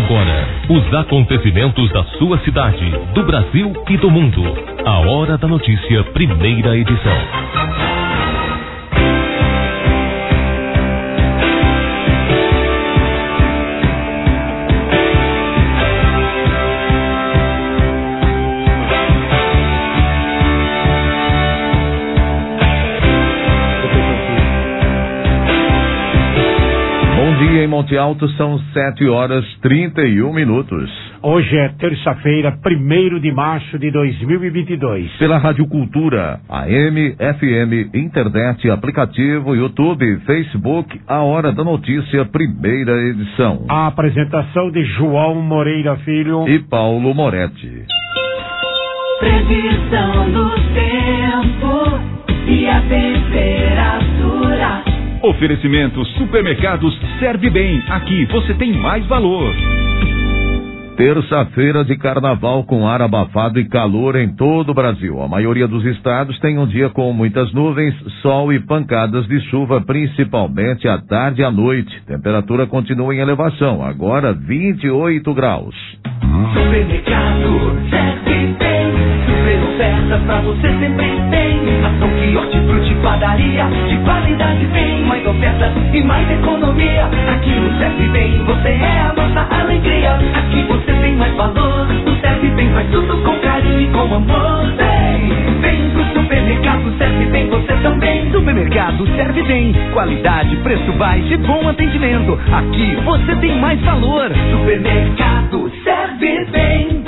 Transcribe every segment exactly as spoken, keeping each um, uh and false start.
agora os acontecimentos da sua cidade, do Brasil e do mundo. A Hora da Notícia, primeira edição. Em Monte Alto são sete horas trinta e um minutos. Hoje é terça-feira, primeiro de março de dois mil e vinte e dois. Pela Rádio Cultura, A M, F M, internet, aplicativo, YouTube, Facebook, A Hora da Notícia, primeira edição. A apresentação de João Moreira Filho e Paulo Moretti. Previsão do tempo e a temperatura. Oferecimento Supermercados Serve Bem. Aqui você tem mais valor. Terça-feira de carnaval com ar abafado e calor em todo o Brasil. A maioria dos estados tem um dia com muitas nuvens, sol e pancadas de chuva, principalmente à tarde e à noite. Temperatura continua em elevação, agora vinte e oito graus. Supermercado Serve Bem. Super ofertas pra você sempre tem. Ação, quiosque, fruta e padaria. De qualidade vem. Mais ofertas e mais economia. Aqui no Serve Bem você é a nossa alegria. Aqui você tem mais valor. O Serve Bem faz tudo com carinho e com amor. Vem, vem pro supermercado Serve Bem você também. Supermercado Serve Bem. Qualidade, preço baixo e bom atendimento. Aqui você tem mais valor. Supermercado Serve Bem.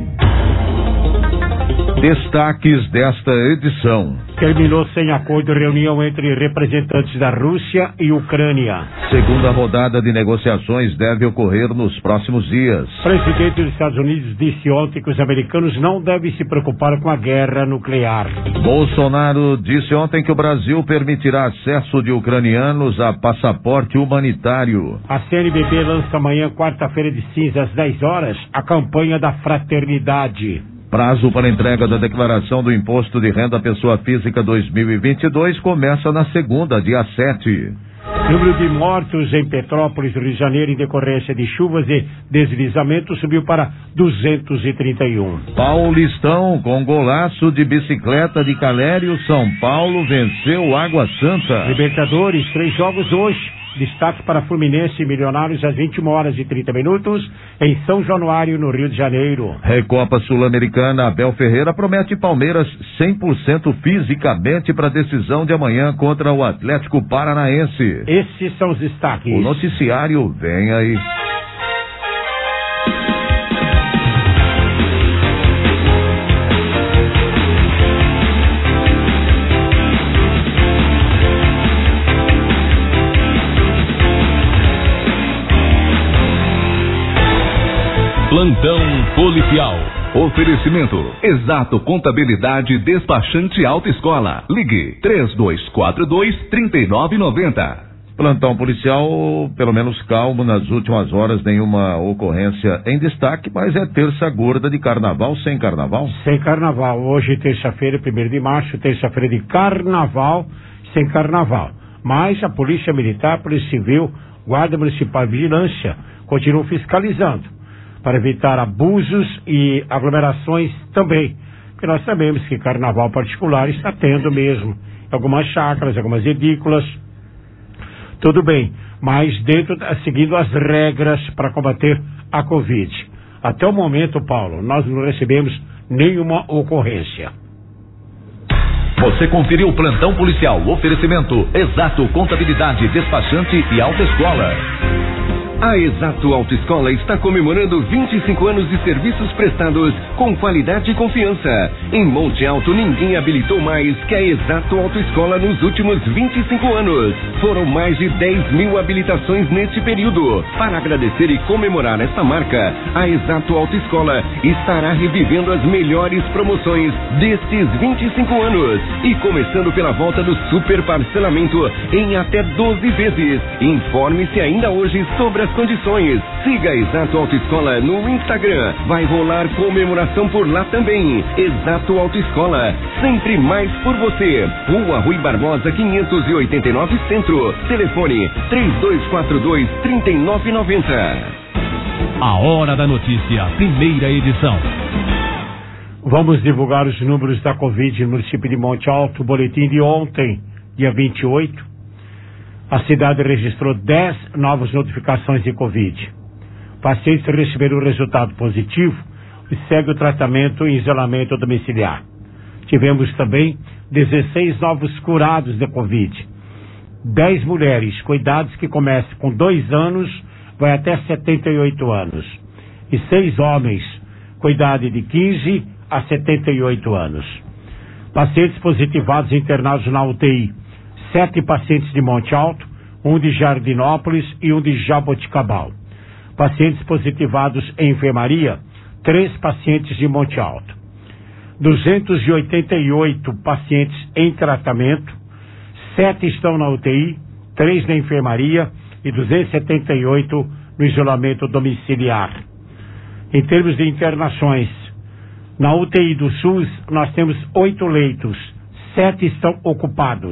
Destaques desta edição. Terminou sem acordo reunião entre representantes da Rússia e Ucrânia. Segunda rodada de negociações deve ocorrer nos próximos dias. O presidente dos Estados Unidos disse ontem que os americanos não devem se preocupar com a guerra nuclear. Bolsonaro disse ontem que o Brasil permitirá acesso de ucranianos a passaporte humanitário. A C N B B lança amanhã, quarta-feira de cinza, às dez horas, a campanha da fraternidade. Prazo para entrega da declaração do Imposto de Renda Pessoa Física dois mil e vinte e dois começa na segunda, dia sete. Número de mortos em Petrópolis, Rio de Janeiro, em decorrência de chuvas e deslizamentos, subiu para duzentos e trinta e um. Paulistão, com golaço de bicicleta de Calério, São Paulo venceu Água Santa. Libertadores, três jogos hoje. Destaque para Fluminense e Milionários às vinte e uma horas e trinta minutos em São Januário, no Rio de Janeiro. Recopa Sul-Americana, Abel Ferreira promete Palmeiras cem por cento fisicamente para a decisão de amanhã contra o Atlético Paranaense. Esses são os destaques. O noticiário vem aí. Plantão policial. Oferecimento Exato Contabilidade Despachante Autoescola. Ligue três dois quatro dois, três nove nove zero. Plantão policial, pelo menos calmo nas últimas horas, nenhuma ocorrência em destaque, mas é terça gorda de carnaval, sem carnaval? Sem carnaval. Hoje, terça-feira, primeiro de março, terça-feira de carnaval, sem carnaval. Mas a Polícia Militar, Polícia Civil, Guarda Municipal e Vigilância continuam fiscalizando para evitar abusos e aglomerações também. Porque nós sabemos que carnaval particular está tendo mesmo algumas chácaras, algumas edículas. Tudo bem, mas dentro, seguindo as regras para combater a Covid. Até o momento, Paulo, nós não recebemos nenhuma ocorrência. Você conferiu o Plantão Policial. Oferecimento Exato Contabilidade Despachante e Autoescola. A Exato Autoescola está comemorando vinte e cinco anos de serviços prestados com qualidade e confiança. Em Monte Alto, ninguém habilitou mais que a Exato Autoescola nos últimos vinte e cinco anos. Foram mais de dez mil habilitações neste período. Para agradecer e comemorar esta marca, a Exato Autoescola estará revivendo as melhores promoções destes vinte e cinco anos. E começando pela volta do super parcelamento em até doze vezes. Informe-se ainda hoje sobre as condições. Siga a Exato Autoescola no Instagram. Vai rolar comemoração por lá também. Exato Autoescola, sempre mais por você. Rua Rui Barbosa, quinhentos e oitenta e nove Centro. Telefone três dois quatro dois, três nove nove zero. A Hora da Notícia, primeira edição. Vamos divulgar os números da Covid no município de Monte Alto. O boletim de ontem, dia vinte e oito. A cidade registrou dez novas notificações de Covid. Pacientes receberam o resultado positivo e segue o tratamento em isolamento domiciliar. Tivemos também dezesseis novos curados de Covid. dez mulheres com idades que começam com dois anos, vai até setenta e oito anos. E seis homens com idade de quinze a setenta e oito anos. Pacientes positivados internados na U T I. Sete pacientes de Monte Alto, um de Jardinópolis e um de Jaboticabal. Pacientes positivados em enfermaria, três pacientes de Monte Alto. duzentos e oitenta e oito pacientes em tratamento, sete estão na U T I, três na enfermaria e duzentos e setenta e oito no isolamento domiciliar. Em termos de internações, na U T I do SUS nós temos oito leitos, sete estão ocupados.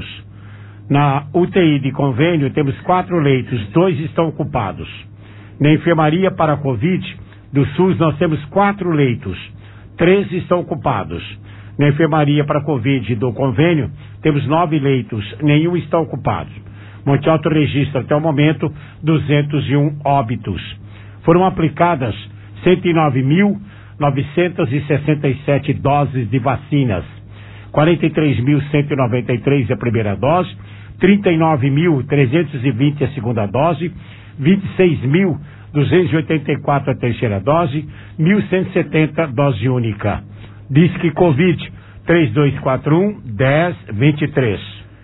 Na U T I de convênio temos quatro leitos, dois estão ocupados. Na enfermaria para a Covid do SUS nós temos quatro leitos, três estão ocupados. Na enfermaria para a Covid do convênio temos nove leitos, nenhum está ocupado. Monte Alto registra até o momento duzentos e um óbitos. Foram aplicadas cento e nove mil novecentas e sessenta e sete doses de vacinas. quarenta e três mil cento e noventa e três a primeira dose, trinta e nove mil trezentos e vinte a segunda dose, vinte e seis mil duzentos e oitenta e quatro a terceira dose, mil cento e setenta dose única. Disque Covid três dois quatro um, dez vinte e três.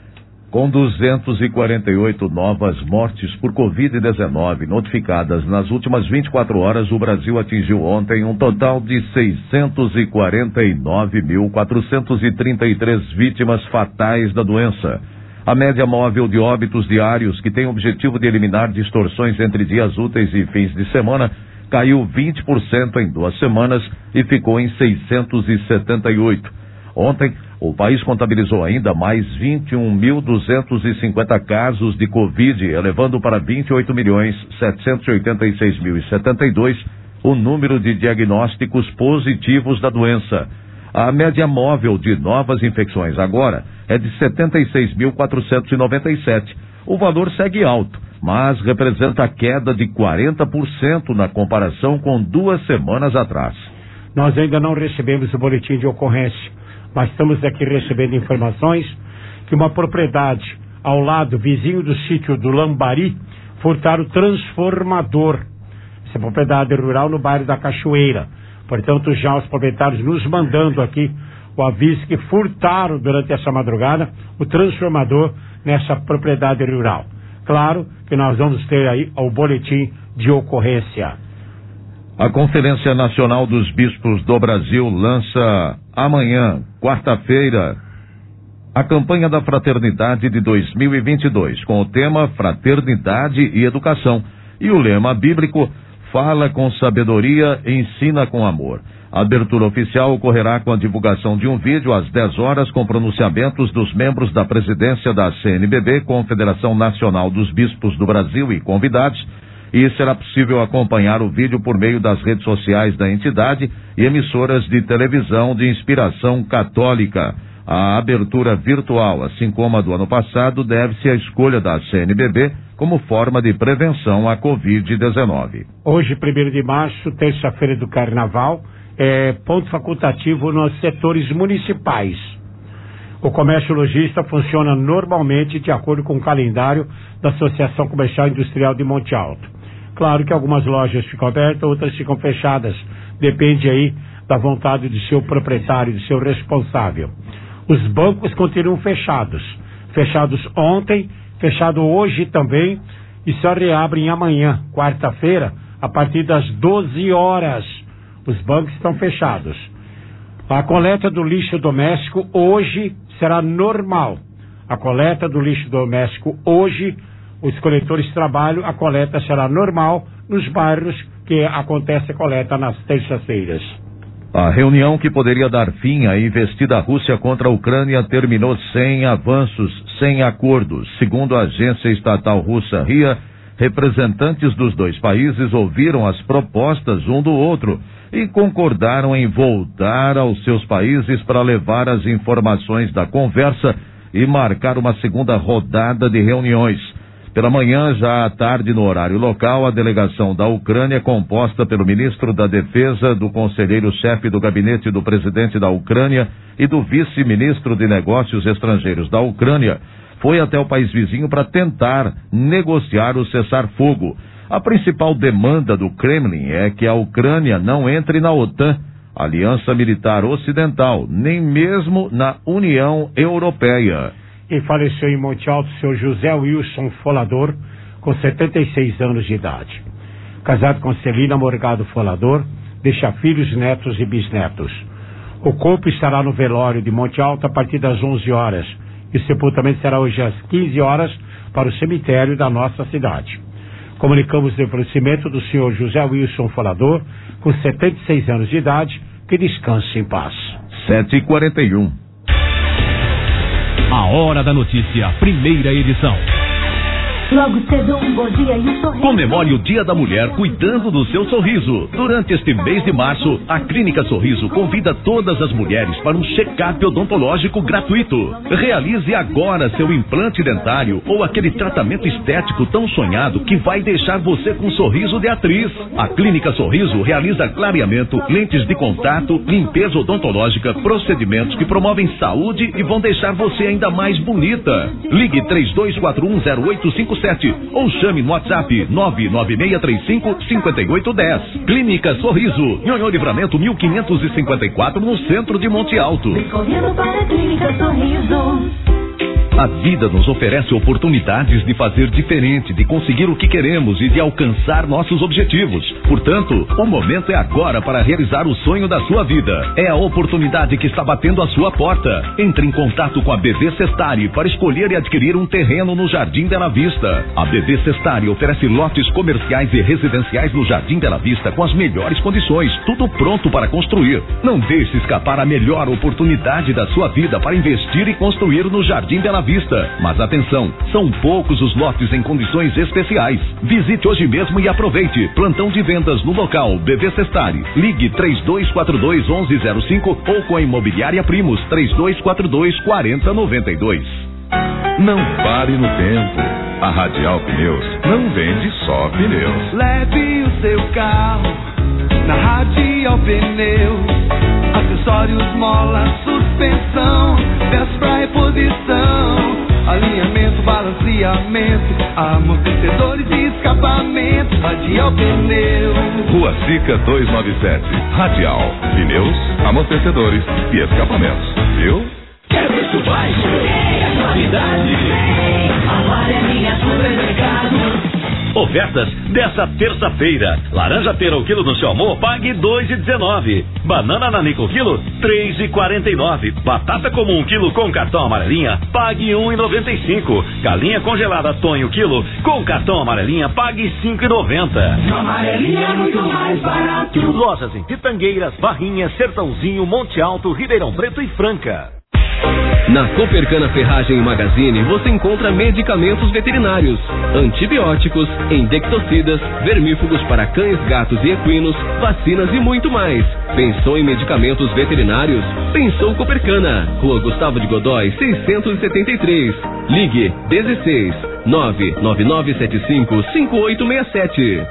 Com duzentos e quarenta e oito novas mortes por covid dezenove notificadas nas últimas vinte e quatro horas, o Brasil atingiu ontem um total de seiscentos e quarenta e nove mil quatrocentos e trinta e três vítimas fatais da doença. A média móvel de óbitos diários, que tem o objetivo de eliminar distorções entre dias úteis e fins de semana, caiu vinte por cento em duas semanas e ficou em seiscentos e setenta e oito. Ontem, o país contabilizou ainda mais vinte e um mil duzentos e cinquenta casos de Covid, elevando para vinte e oito milhões setecentos e oitenta e seis mil e setenta e dois o número de diagnósticos positivos da doença. A média móvel de novas infecções agora é de setenta e seis mil quatrocentos e noventa e sete. O valor segue alto, mas representa a queda de quarenta por cento na comparação com duas semanas atrás. Nós ainda não recebemos o boletim de ocorrência, mas estamos aqui recebendo informações que uma propriedade ao lado, vizinho do sítio do Lambari, furtaram o transformador. Essa propriedade rural no bairro da Cachoeira. Portanto, já os proprietários nos mandando aqui o aviso que furtaram durante essa madrugada o transformador nessa propriedade rural. Claro que nós vamos ter aí o boletim de ocorrência. A Conferência Nacional dos Bispos do Brasil lança amanhã, quarta-feira, a campanha da Fraternidade de dois mil e vinte e dois, com o tema Fraternidade e Educação. E o lema bíblico: Fala com sabedoria, ensina com amor. A abertura oficial ocorrerá com a divulgação de um vídeo às dez horas com pronunciamentos dos membros da presidência da C N B B, Confederação Nacional dos Bispos do Brasil, e convidados, e será possível acompanhar o vídeo por meio das redes sociais da entidade e emissoras de televisão de inspiração católica. A abertura virtual, assim como a do ano passado, deve-se à escolha da C N B B como forma de prevenção à covid dezenove. Hoje, primeiro de março, terça-feira do Carnaval, é ponto facultativo nos setores municipais. O comércio lojista funciona normalmente de acordo com o calendário da Associação Comercial e Industrial de Monte Alto. Claro que algumas lojas ficam abertas, outras ficam fechadas. Depende aí da vontade do seu proprietário, do seu responsável. Os bancos continuam fechados. Fechados ontem, fechado hoje também, e só reabrem amanhã, quarta-feira, a partir das doze horas. Os bancos estão fechados. A coleta do lixo doméstico hoje será normal. A coleta do lixo doméstico hoje, os coletores trabalham, a coleta será normal nos bairros que acontece a coleta nas terças-feiras. A reunião que poderia dar fim à investida Rússia contra a Ucrânia terminou sem avanços, sem acordos. Segundo a agência estatal russa R I A, representantes dos dois países ouviram as propostas um do outro e concordaram em voltar aos seus países para levar as informações da conversa e marcar uma segunda rodada de reuniões. Pela manhã, já à tarde, no horário local, a delegação da Ucrânia, composta pelo ministro da Defesa, do conselheiro-chefe do gabinete do presidente da Ucrânia e do vice-ministro de Negócios Estrangeiros da Ucrânia, foi até o país vizinho para tentar negociar o cessar-fogo. A principal demanda do Kremlin é que a Ucrânia não entre na OTAN, Aliança Militar Ocidental, nem mesmo na União Europeia. E faleceu em Monte Alto o senhor José Wilson Folador, com setenta e seis anos de idade. Casado com Celina Morgado Folador, deixa filhos, netos e bisnetos. O corpo estará no velório de Monte Alto a partir das onze horas. E o sepultamento será hoje às quinze horas para o cemitério da nossa cidade. Comunicamos o falecimento do senhor José Wilson Folador, com setenta e seis anos de idade, que descanse em paz. sete e quarenta e um. A Hora da Notícia, primeira edição. Logo cedo, um bom dia e um sorriso. Comemore o Dia da Mulher cuidando do seu sorriso. Durante este mês de março, a Clínica Sorriso convida todas as mulheres para um check-up odontológico gratuito. Realize agora seu implante dentário ou aquele tratamento estético tão sonhado que vai deixar você com um sorriso de atriz. A Clínica Sorriso realiza clareamento, lentes de contato, limpeza odontológica, procedimentos que promovem saúde e vão deixar você ainda mais bonita. Ligue três dois quatro um zero oito cinco sete ou chame no WhatsApp nove nove seis três cinco cinco oito um zero. Clínica Sorriso, Nhonhô Livramento mil quinhentos e cinquenta e quatro, no centro de Monte Alto. Vem correndo para a Clínica Sorriso. A vida nos oferece oportunidades de fazer diferente, de conseguir o que queremos e de alcançar nossos objetivos. Portanto, o momento é agora para realizar o sonho da sua vida. É a oportunidade que está batendo à sua porta. Entre em contato com a B V Sestari para escolher e adquirir um terreno no Jardim Bela Vista. A B V Sestari oferece lotes comerciais e residenciais no Jardim Bela Vista com as melhores condições, tudo pronto para construir. Não deixe escapar a melhor oportunidade da sua vida para investir e construir no Jardim Bela Vista. Mas atenção, são poucos os lotes em condições especiais. Visite hoje mesmo e aproveite. Plantão de vendas no local B V Sestari. Ligue três dois quatro dois um um zero cinco ou com a Imobiliária Primos três dois quatro dois quatro zero nove dois. Não pare no tempo. A Radial Pneus não vende só pneus. Leve o seu carro na Radial Pneus. Acessórios, mola, suspensão, peças pra reposição, alinhamento, balanceamento, amortecedores e escapamento. Radial Pneus. Rua Sica duzentos e noventa e sete. Radial Pneus, amortecedores e escapamentos. Viu? Quer preço baixo? É qualidade. Amarelinha Supermercado. Ofertas dessa terça-feira. Laranja pera o quilo no seu amor, pague dois e dezenove. Banana nanica o quilo, três e quarenta e nove. Batata comum um quilo com cartão amarelinha, pague um e noventa e cinco. Galinha congelada Tonho quilo com cartão amarelinha, pague cinco e noventa. Amarelinha é muito mais barato. Lojas em Pitangueiras, Barrinha, Sertãozinho, Monte Alto, Ribeirão Preto e Franca. Na Copercana Ferragem e Magazine você encontra medicamentos veterinários, antibióticos, endectocidas, vermífugos para cães, gatos e equinos, vacinas e muito mais. Pensou em medicamentos veterinários? Pensou Copercana. Rua Gustavo de Godói, seiscentos e setenta e três. Ligue dezesseis nove nove nove sete cinco cinco oito seis sete.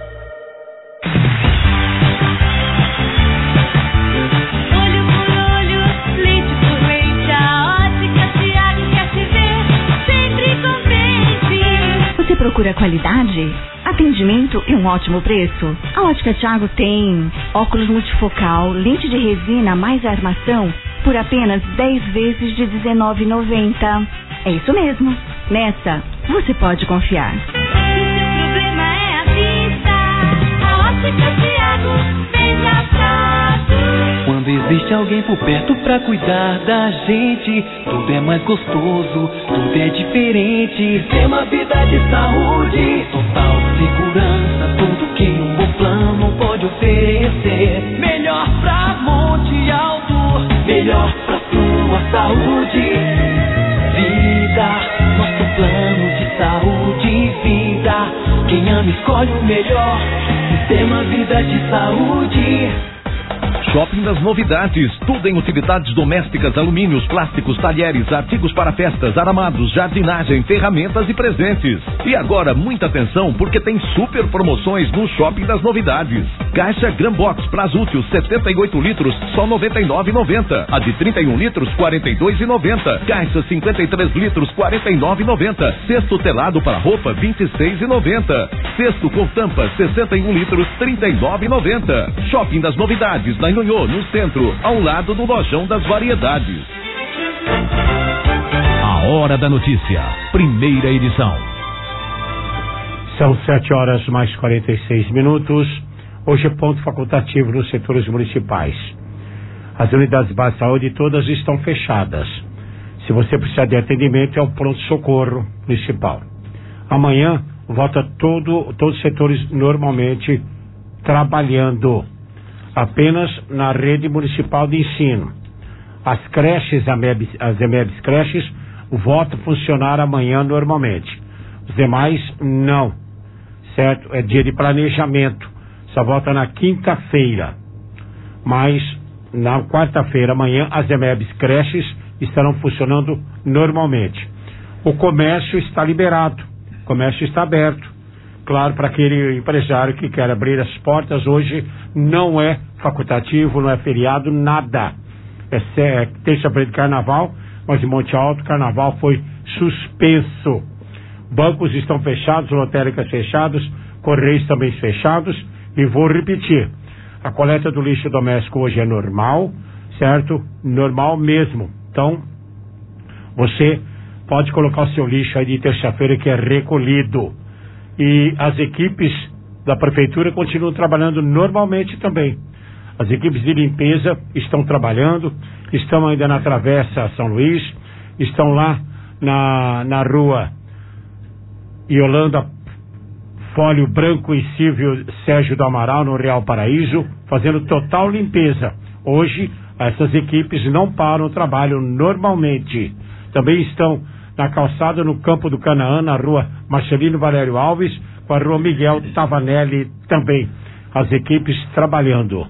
Procura qualidade, atendimento e um ótimo preço? A Ótica Thiago tem óculos multifocal, lente de resina mais armação por apenas dez vezes de dezenove reais e noventa centavos. É isso mesmo. Nessa, você pode confiar. O problema é a vista. A Ótica Thiago vem atrás. Quando existe alguém por perto pra cuidar da gente, tudo é mais gostoso, tudo é diferente. Tem uma vida de saúde, total segurança, tudo que um bom plano pode oferecer. Melhor pra Monte Alto, melhor pra sua saúde. Vida, nosso plano de saúde e vida. Quem ama Humana escolhe o melhor. Sistema Vida de Saúde. Shopping das Novidades, tudo em utilidades domésticas, alumínios, plásticos, talheres, artigos para festas, aramados, jardinagem, ferramentas e presentes. E agora, muita atenção, porque tem super promoções no Shopping das Novidades. Caixa Grambox Prazútil setenta e oito litros, só noventa e nove reais e noventa centavos. A de trinta e um litros, quarenta e dois reais e noventa centavos. Caixa cinquenta e três litros, quarenta e nove reais e noventa centavos. Cesto telado para roupa, vinte e seis reais e noventa centavos. Cesto com tampa, sessenta e um litros, trinta e nove reais e noventa centavos. Shopping das Novidades, na Inhonhô, no centro, ao lado do Lojão das Variedades. A Hora da Notícia, primeira edição. São sete horas mais quarenta e seis minutos. Hoje é ponto facultativo nos setores municipais. As unidades básicas de saúde todas estão fechadas. Se você precisar de atendimento, é o pronto-socorro municipal. Amanhã, volta todo, todos os setores normalmente trabalhando. Apenas na rede municipal de ensino. As creches, as E M E Bs creches, voltam a funcionar amanhã normalmente. Os demais, não. Certo? É dia de planejamento. Só volta na quinta-feira. Mas, na quarta-feira, amanhã, as E M E Bs creches estarão funcionando normalmente. O comércio está liberado. O comércio está aberto. Claro, para aquele empresário que quer abrir as portas, hoje não é facultativo, não é feriado, nada. É, é terça-feira de carnaval, mas em Monte Alto, carnaval foi suspenso. Bancos estão fechados, lotéricas fechadas, correios também fechados, e vou repetir, a coleta do lixo doméstico hoje é normal, certo? Normal mesmo. Então, você pode colocar o seu lixo aí de terça-feira que é recolhido. E as equipes da prefeitura continuam trabalhando normalmente também. As equipes de limpeza estão trabalhando, estão ainda na Travessa São Luís, estão lá na, na rua Yolanda Fólio Branco e Silvio Sérgio do Amaral, no Real Paraíso, fazendo total limpeza. Hoje, essas equipes não param o trabalho normalmente. Também estão na calçada no Campo do Canaã, na rua Marcelino Valério Alves, com a rua Miguel Tavanelli também. As equipes trabalhando.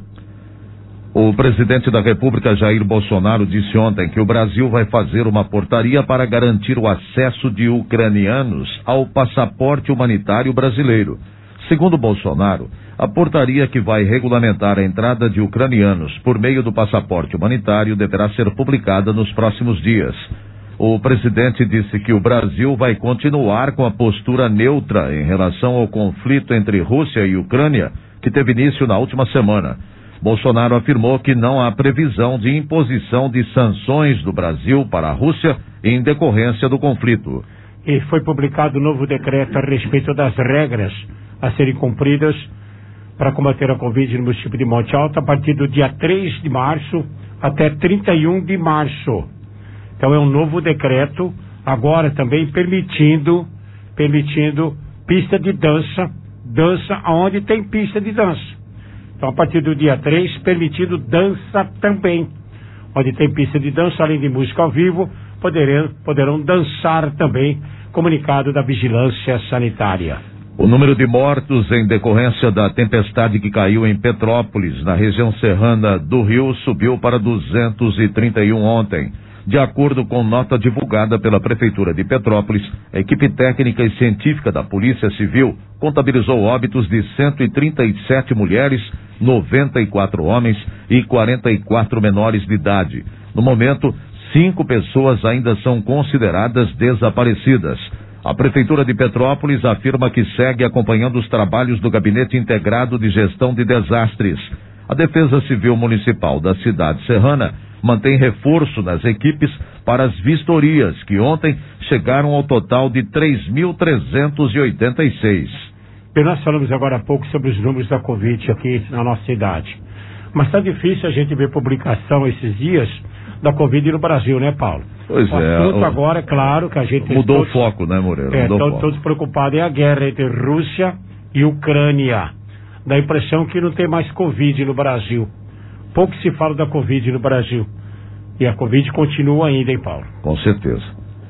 O presidente da República, Jair Bolsonaro, disse ontem que o Brasil vai fazer uma portaria para garantir o acesso de ucranianos ao passaporte humanitário brasileiro. Segundo Bolsonaro, a portaria que vai regulamentar a entrada de ucranianos por meio do passaporte humanitário deverá ser publicada nos próximos dias. O presidente disse que o Brasil vai continuar com a postura neutra em relação ao conflito entre Rússia e Ucrânia, que teve início na última semana. Bolsonaro afirmou que não há previsão de imposição de sanções do Brasil para a Rússia em decorrência do conflito. E foi publicado um novo decreto a respeito das regras a serem cumpridas para combater a Covid no município de Monte Alto a partir do dia três de março até trinta e um de março. Então é um novo decreto, agora também permitindo, permitindo pista de dança, dança onde tem pista de dança. Então a partir do dia três, permitido dança também. Onde tem pista de dança, além de música ao vivo, poderão, poderão dançar também, comunicado da Vigilância Sanitária. O número de mortos em decorrência da tempestade que caiu em Petrópolis, na região serrana do Rio, subiu para duzentos e trinta e um ontem. De acordo com nota divulgada pela Prefeitura de Petrópolis, a equipe técnica e científica da Polícia Civil contabilizou óbitos de cento e trinta e sete mulheres, noventa e quatro homens e quarenta e quatro menores de idade. No momento, cinco pessoas ainda são consideradas desaparecidas. A Prefeitura de Petrópolis afirma que segue acompanhando os trabalhos do Gabinete Integrado de Gestão de Desastres. A Defesa Civil Municipal da cidade serrana mantém reforço nas equipes para as vistorias, que ontem chegaram ao total de três mil trezentos e oitenta e seis. E nós falamos agora há pouco sobre os números da Covid aqui na nossa cidade. Mas está difícil a gente ver publicação esses dias da Covid no Brasil, né, Paulo? Pois o é. assunto O... agora, é claro, que a gente... Mudou todos, o foco, né, Moreira? É, Mudou estão foco. todos preocupados em a guerra entre Rússia e Ucrânia. Dá a impressão que não tem mais Covid no Brasil. Pouco se fala da Covid no Brasil. E a Covid continua ainda, hein, Paulo? Com certeza.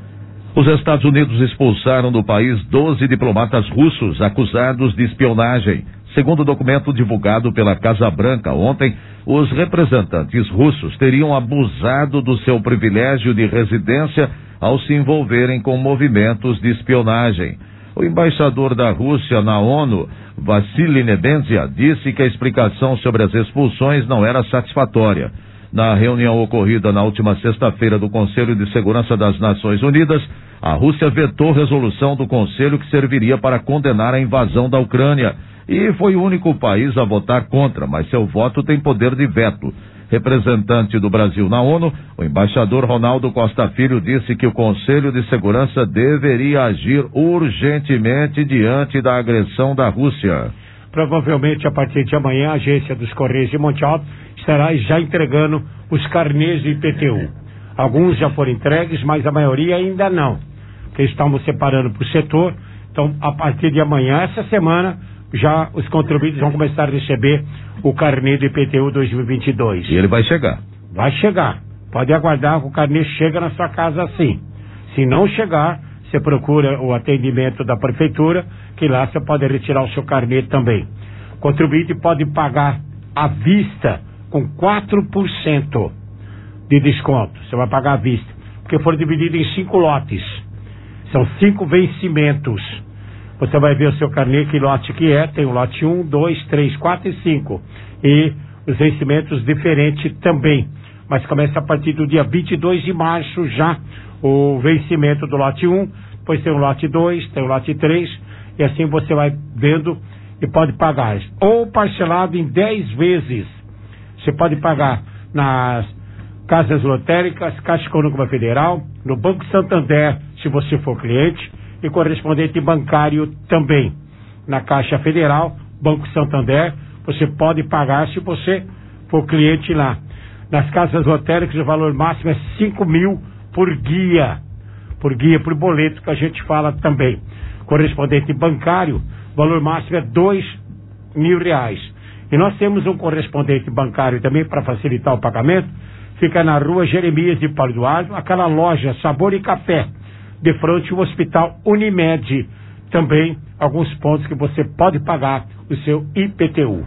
Os Estados Unidos expulsaram do país doze diplomatas russos acusados de espionagem. Segundo o documento divulgado pela Casa Branca ontem, os representantes russos teriam abusado do seu privilégio de residência ao se envolverem com movimentos de espionagem. O embaixador da Rússia na ONU, Vassily Nebenzia, disse que a explicação sobre as expulsões não era satisfatória. Na reunião ocorrida na última sexta-feira do Conselho de Segurança das Nações Unidas, a Rússia vetou resolução do Conselho que serviria para condenar a invasão da Ucrânia e foi o único país a votar contra, mas seu voto tem poder de veto. Representante do Brasil na ONU, o embaixador Ronaldo Costa Filho disse que o Conselho de Segurança deveria agir urgentemente diante da agressão da Rússia. Provavelmente a partir de amanhã a agência dos Correios de Monte Alto estará já entregando os carnês de I P T U. Alguns já foram entregues, mas a maioria ainda não, porque estamos separando por setor. Então, a partir de amanhã, essa semana, já os contribuintes vão começar a receber o carnê do I P T U dois mil e vinte e dois. E ele vai chegar? Vai chegar. Pode aguardar que o carnê chega na sua casa sim. Se não chegar, você procura o atendimento da prefeitura, que lá você pode retirar o seu carnê também. O contribuinte pode pagar à vista com quatro por cento de desconto. Você vai pagar à vista, porque foram divididos em cinco lotes. São cinco vencimentos. Você vai ver o seu carnê, que lote que é. Tem o lote um, dois, três, quatro e cinco. E os vencimentos diferentes também. Mas começa a partir do dia vinte e dois de março já o vencimento do lote um. Depois tem o lote dois, tem o lote três. E assim você vai vendo e pode pagar. Ou parcelado em dez vezes. Você pode pagar nas casas lotéricas, Caixa Econômica Federal, no Banco Santander, se você for cliente, e correspondente bancário também. Na Caixa Federal, Banco Santander, você pode pagar se você for cliente lá. Nas casas lotéricas, o valor máximo é cinco mil por guia. Por guia, por boleto, que a gente fala também. Correspondente bancário, o valor máximo é dois mil reais. E nós temos um correspondente bancário também para facilitar o pagamento. Fica na rua Jeremias de Paulo Eduardo, aquela loja Sabor e Café, de frente ao Hospital Unimed. Também alguns pontos que você pode pagar o seu I P T U.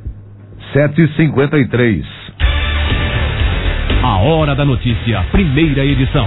sete e cinquenta e três. A Hora da Notícia, primeira edição.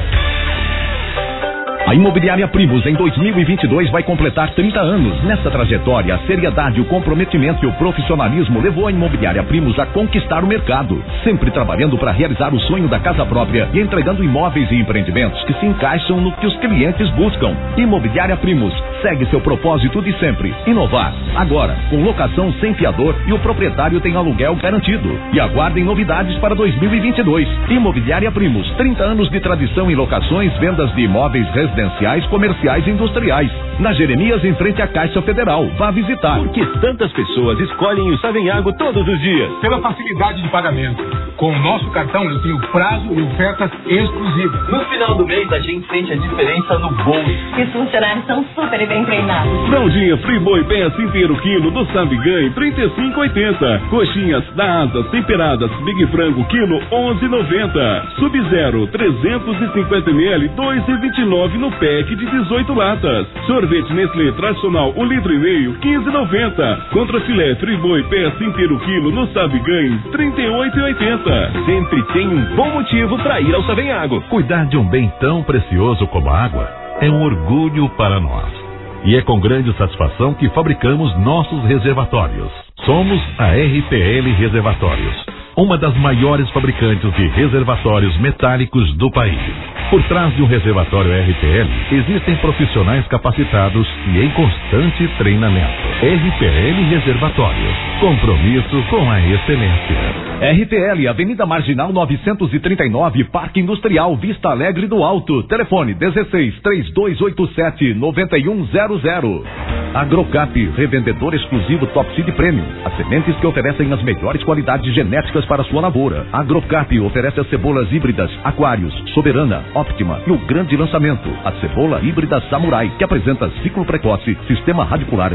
A Imobiliária Primus em dois mil e vinte e dois vai completar trinta anos. Nessa trajetória, a seriedade, o comprometimento e o profissionalismo levou a Imobiliária Primus a conquistar o mercado, sempre trabalhando para realizar o sonho da casa própria e entregando imóveis e empreendimentos que se encaixam no que os clientes buscam. Imobiliária Primus segue seu propósito de sempre, inovar. Agora, com locação sem fiador e o proprietário tem aluguel garantido. E aguardem novidades para dois mil e vinte e dois. Imobiliária Primus, trinta anos de tradição em locações, vendas de imóveis residenciais, comerciais e industriais. Na Jeremias, em frente à Caixa Federal. Vá visitar. Por que tantas pessoas escolhem o Savenhago todos os dias? Pela facilidade de pagamento. Com o nosso cartão eu tenho prazo e ofertas exclusivas. No final do mês a gente sente a diferença no bolso. E os funcionários são super bem treinados. Fraldinha Friboi peça inteiro quilo do Sabiganho trinta e cinco e oitenta. Coxinhas da Asas temperadas Big Frango quilo onze e noventa. Sub-Zero trezentos e cinquenta mililitros dois e vinte e nove no pack de dezoito latas. Sorvete Nestlé tradicional um litro e meio quinze e noventa. Contra filé Friboi peça inteiro quilo no Sabiganho trinta e oito e oitenta. Sempre tem um bom motivo para ir ao Savenhago. Cuidar de um bem tão precioso como a água é um orgulho para nós. E é com grande satisfação que fabricamos nossos reservatórios. Somos a R P L Reservatórios, uma das maiores fabricantes de reservatórios metálicos do país. Por trás de um reservatório R P L, existem profissionais capacitados e em constante treinamento. R P L Reservatórios, compromisso com a excelência. R P L, Avenida Marginal novecentos e trinta e nove, Parque Industrial, Vista Alegre do Alto. Telefone dezesseis, três dois oito sete, nove um zero zero. Agrocap, revendedor exclusivo Top Seed Premium. As sementes que oferecem as melhores qualidades genéticas para sua lavoura. Agrocap oferece as cebolas híbridas Aquários, Soberana, Optima e o grande lançamento, a cebola híbrida Samurai, que apresenta ciclo precoce, sistema radicular vigoroso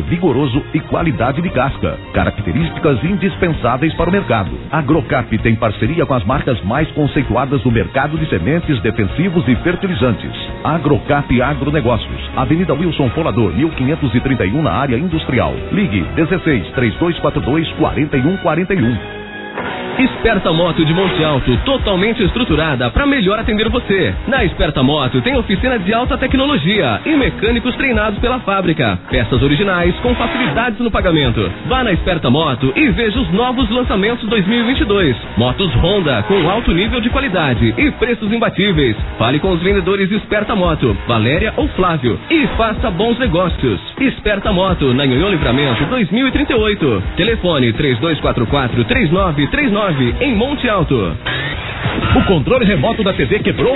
peso e qualidade de casca. Características indispensáveis para o mercado. Agrocap tem parceria com as marcas mais conceituadas do mercado de sementes, defensivos e fertilizantes. Agrocap Agronegócios, Avenida Wilson Folador, mil quinhentos e trinta e um, na área industrial. Ligue dezesseis, três dois quatro dois, quatro um quatro um. Esperta Moto de Monte Alto, totalmente estruturada para melhor atender você. Na Esperta Moto tem oficina de alta tecnologia e mecânicos treinados pela fábrica. Peças originais com facilidades no pagamento. Vá na Esperta Moto e veja os novos lançamentos dois mil e vinte e dois. Motos Honda com alto nível de qualidade e preços imbatíveis. Fale com os vendedores Esperta Moto, Valéria ou Flávio, e faça bons negócios. Esperta Moto, na Nhonhô Livramento dois mil e trinta e oito. Telefone três dois quatro quatro, três nove três nove, em Monte Alto. O controle remoto da T V quebrou?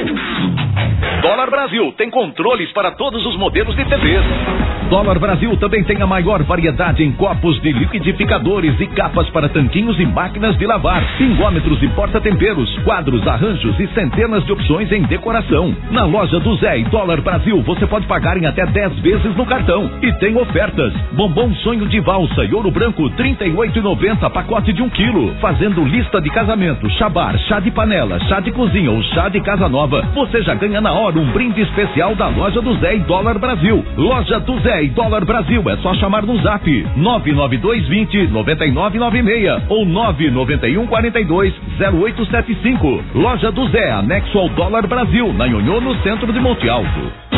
Dólar Brasil tem controles para todos os modelos de T Vs. Dólar Brasil também tem a maior variedade em copos de liquidificadores e capas para tanquinhos e máquinas de lavar, pingômetros e porta-temperos, quadros, arranjos e centenas de opções em decoração. Na loja do Zé e Dólar Brasil você pode pagar em até dez vezes no cartão. E tem ofertas: bombom Sonho de Valsa e Ouro Branco trinta e oito reais e noventa centavos, pacote de um quilo. Fazendo lista de casamento, chá bar, chá de panela, chá de cozinha ou chá de casa nova, você já ganha na hora um brinde especial da loja do Zé e Dólar Brasil. Loja do Zé e Dólar Brasil, é só chamar no zap nove nove dois dois zero, nove nove nove seis ou nove nove um quatro dois, zero oito sete cinco. Loja do Zé, anexo ao Dólar Brasil, na Nhonhô, no centro de Monte Alto.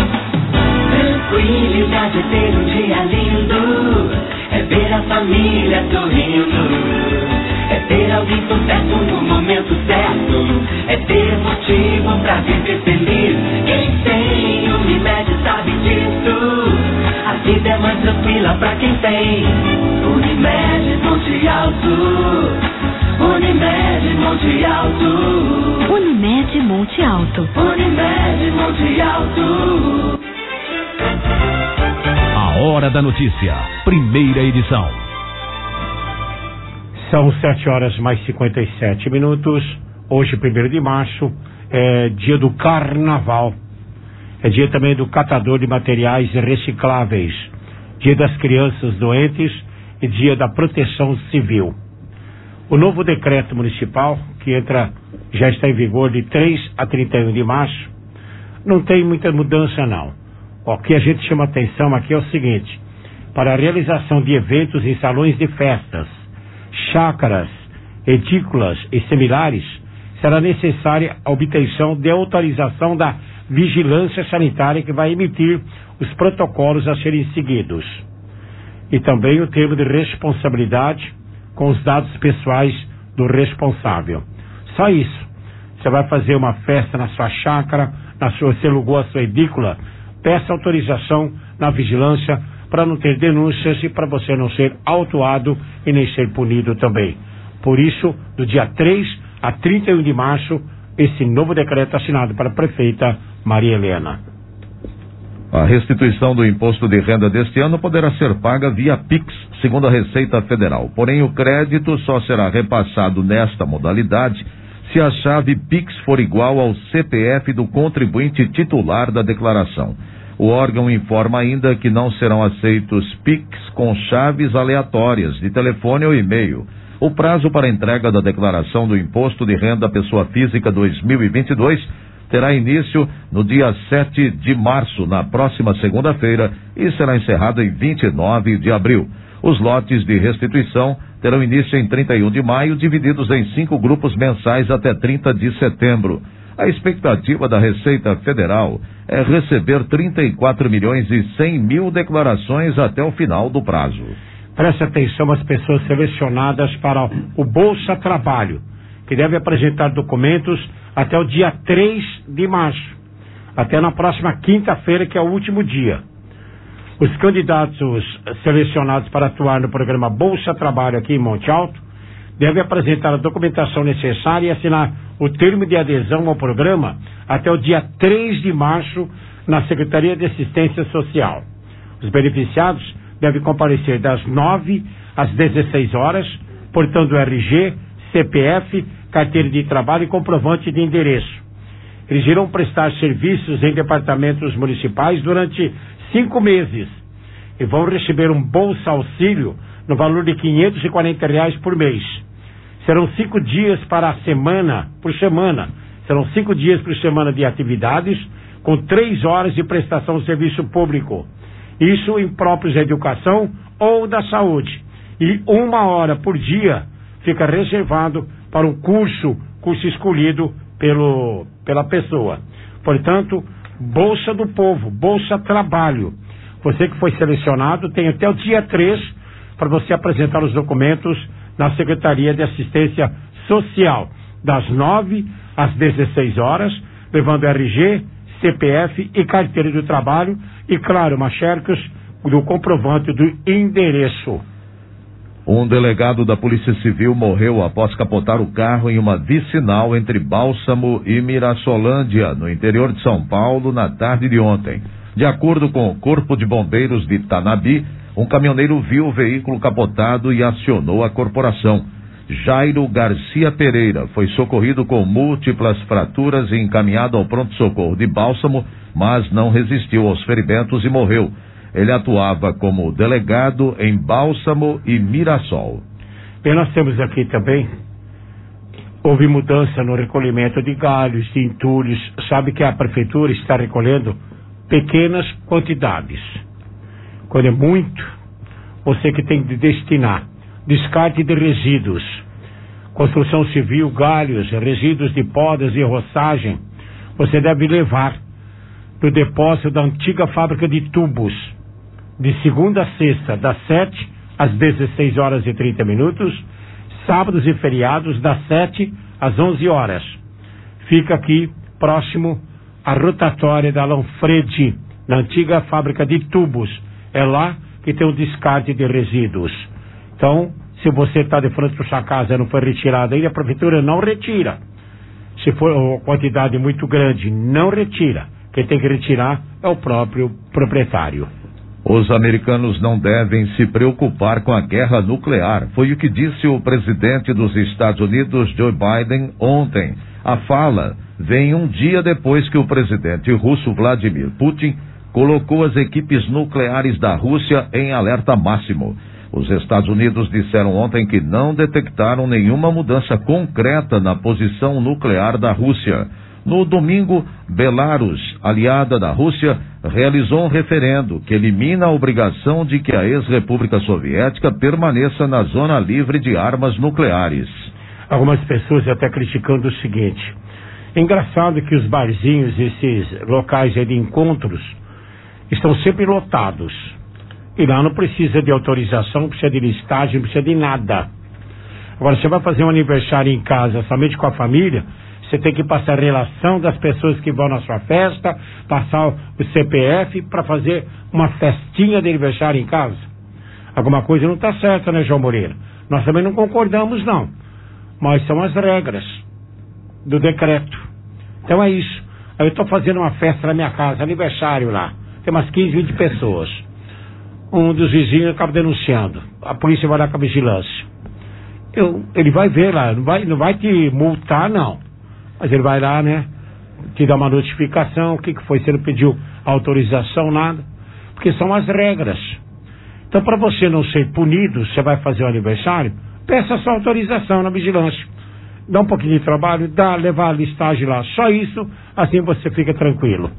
Tranquilidade é ter um dia lindo, é ver a família sorrindo, é ter alguém por perto no momento certo, é ter motivo pra viver feliz. Quem tem Unimed sabe disso, a vida é mais tranquila pra quem tem Unimed Monte Alto. Unimed Monte Alto. Unimed Monte Alto. Unimed Monte Alto. A Hora da Notícia, primeira edição. São sete horas mais cinquenta e sete minutos. Hoje, primeiro de março, é dia do Carnaval. É dia também do catador de materiais recicláveis. Dia das crianças doentes e dia da proteção civil. O novo decreto municipal, que entra, já está em vigor de três a trinta e um de março, não tem muita mudança não. O que a gente chama atenção aqui é o seguinte: para a realização de eventos em salões de festas, chácaras, edículas e similares, será necessária a obtenção de autorização da vigilância sanitária, que vai emitir os protocolos a serem seguidos. E também o termo de responsabilidade com os dados pessoais do responsável. Só isso. Você vai fazer uma festa na sua chácara, na sua, você alugou a sua edícula, peça autorização na vigilância para não ter denúncias e para você não ser autuado e nem ser punido também. Por isso, do dia três a trinta e um de março, esse novo decreto assinado para a prefeita Maria Helena. A restituição do imposto de renda deste ano poderá ser paga via Pix, segundo a Receita Federal. Porém, o crédito só será repassado nesta modalidade se a chave Pix for igual ao C P F do contribuinte titular da declaração. O órgão informa ainda que não serão aceitos Pix com chaves aleatórias de telefone ou e-mail. O prazo para entrega da declaração do Imposto de Renda Pessoa Física dois mil e vinte e dois terá início no dia sete de março, na próxima segunda-feira, e será encerrado em vinte e nove de abril. Os lotes de restituição terão início em trinta e um de maio, divididos em cinco grupos mensais até trinta de setembro. A expectativa da Receita Federal é receber trinta e quatro milhões e cem mil declarações até o final do prazo. Preste atenção às pessoas selecionadas para o Bolsa Trabalho, que devem apresentar documentos até o dia três de março, até na próxima quinta-feira, que é o último dia. Os candidatos selecionados para atuar no programa Bolsa Trabalho aqui em Monte Alto devem apresentar a documentação necessária e assinar o termo de adesão ao programa até o dia três de março na Secretaria de Assistência Social. Os beneficiados devem comparecer das nove às dezesseis horas, portando R G, C P F, carteira de trabalho e comprovante de endereço. Eles irão prestar serviços em departamentos municipais durante cinco meses, e vão receber um bolsa auxílio no valor de quinhentos e quarenta reais por mês. Serão cinco dias para a semana, por semana. Serão cinco dias por semana de atividades, com três horas de prestação de serviço público. Isso em próprios da educação ou da saúde. E uma hora por dia fica reservado para um curso, curso escolhido pelo, pela pessoa. Portanto, Bolsa do Povo, Bolsa Trabalho. Você que foi selecionado tem até o dia três para você apresentar os documentos na Secretaria de Assistência Social, das nove às dezesseis horas, levando R G, C P F e carteira do trabalho e, claro, Machercos, do comprovante do endereço. Um delegado da Polícia Civil morreu após capotar o carro em uma vicinal entre Bálsamo e Mirassolândia, no interior de São Paulo, na tarde de ontem. De acordo com o Corpo de Bombeiros de Tanabi, um caminhoneiro viu o veículo capotado e acionou a corporação. Jairo Garcia Pereira foi socorrido com múltiplas fraturas e encaminhado ao pronto-socorro de Bálsamo, mas não resistiu aos ferimentos e morreu. Ele atuava como delegado em Bálsamo e Mirassol. Bem, nós temos aqui também, houve mudança no recolhimento de galhos, de entulhos. Sabe que a prefeitura está recolhendo pequenas quantidades. Quando é muito, você que tem de destinar. Descarte de resíduos, construção civil, galhos, resíduos de podas e roçagem, você deve levar no depósito da antiga fábrica de tubos, de segunda a sexta, das sete às dezesseis horas e trinta minutos, sábados e feriados, das sete às onze horas. Fica aqui, próximo à rotatória da Lanfredi, na antiga fábrica de tubos. É lá que tem o descarte de resíduos. Então, se você está de frente para sua casa e não foi retirado ainda, a prefeitura não retira. Se for uma quantidade muito grande, não retira. Quem tem que retirar é o próprio proprietário. Os americanos não devem se preocupar com a guerra nuclear. Foi o que disse o presidente dos Estados Unidos, Joe Biden, ontem. A fala vem um dia depois que o presidente russo Vladimir Putin colocou as equipes nucleares da Rússia em alerta máximo. Os Estados Unidos disseram ontem que não detectaram nenhuma mudança concreta na posição nuclear da Rússia. No domingo, Belarus, aliada da Rússia, realizou um referendo que elimina a obrigação de que a ex-república soviética permaneça na zona livre de armas nucleares. Algumas pessoas até criticando o seguinte: é engraçado que os barzinhos, esses locais de encontros, estão sempre lotados. E lá não precisa de autorização, não precisa de listagem, não precisa de nada. Agora, você vai fazer um aniversário em casa somente com a família, você tem que passar a relação das pessoas que vão na sua festa, passar o C P F para fazer uma festinha de aniversário em casa. Alguma coisa não está certa, né, João Moreira? Nós também não concordamos, não. Mas são as regras do decreto. Então é isso. Aí eu estou fazendo uma festa na minha casa, aniversário lá. Tem umas quinze, vinte pessoas. Um dos vizinhos acaba denunciando. A polícia vai lá com a vigilância. Eu, ele vai ver lá, não vai, não vai te multar, não. Mas ele vai lá, né? Te dá uma notificação, o que, que foi? Você não pediu autorização, nada. Porque são as regras. Então, para você não ser punido, você vai fazer o aniversário, peça sua autorização na vigilância. Dá um pouquinho de trabalho, dá, levar a listagem lá. Só isso, assim você fica tranquilo.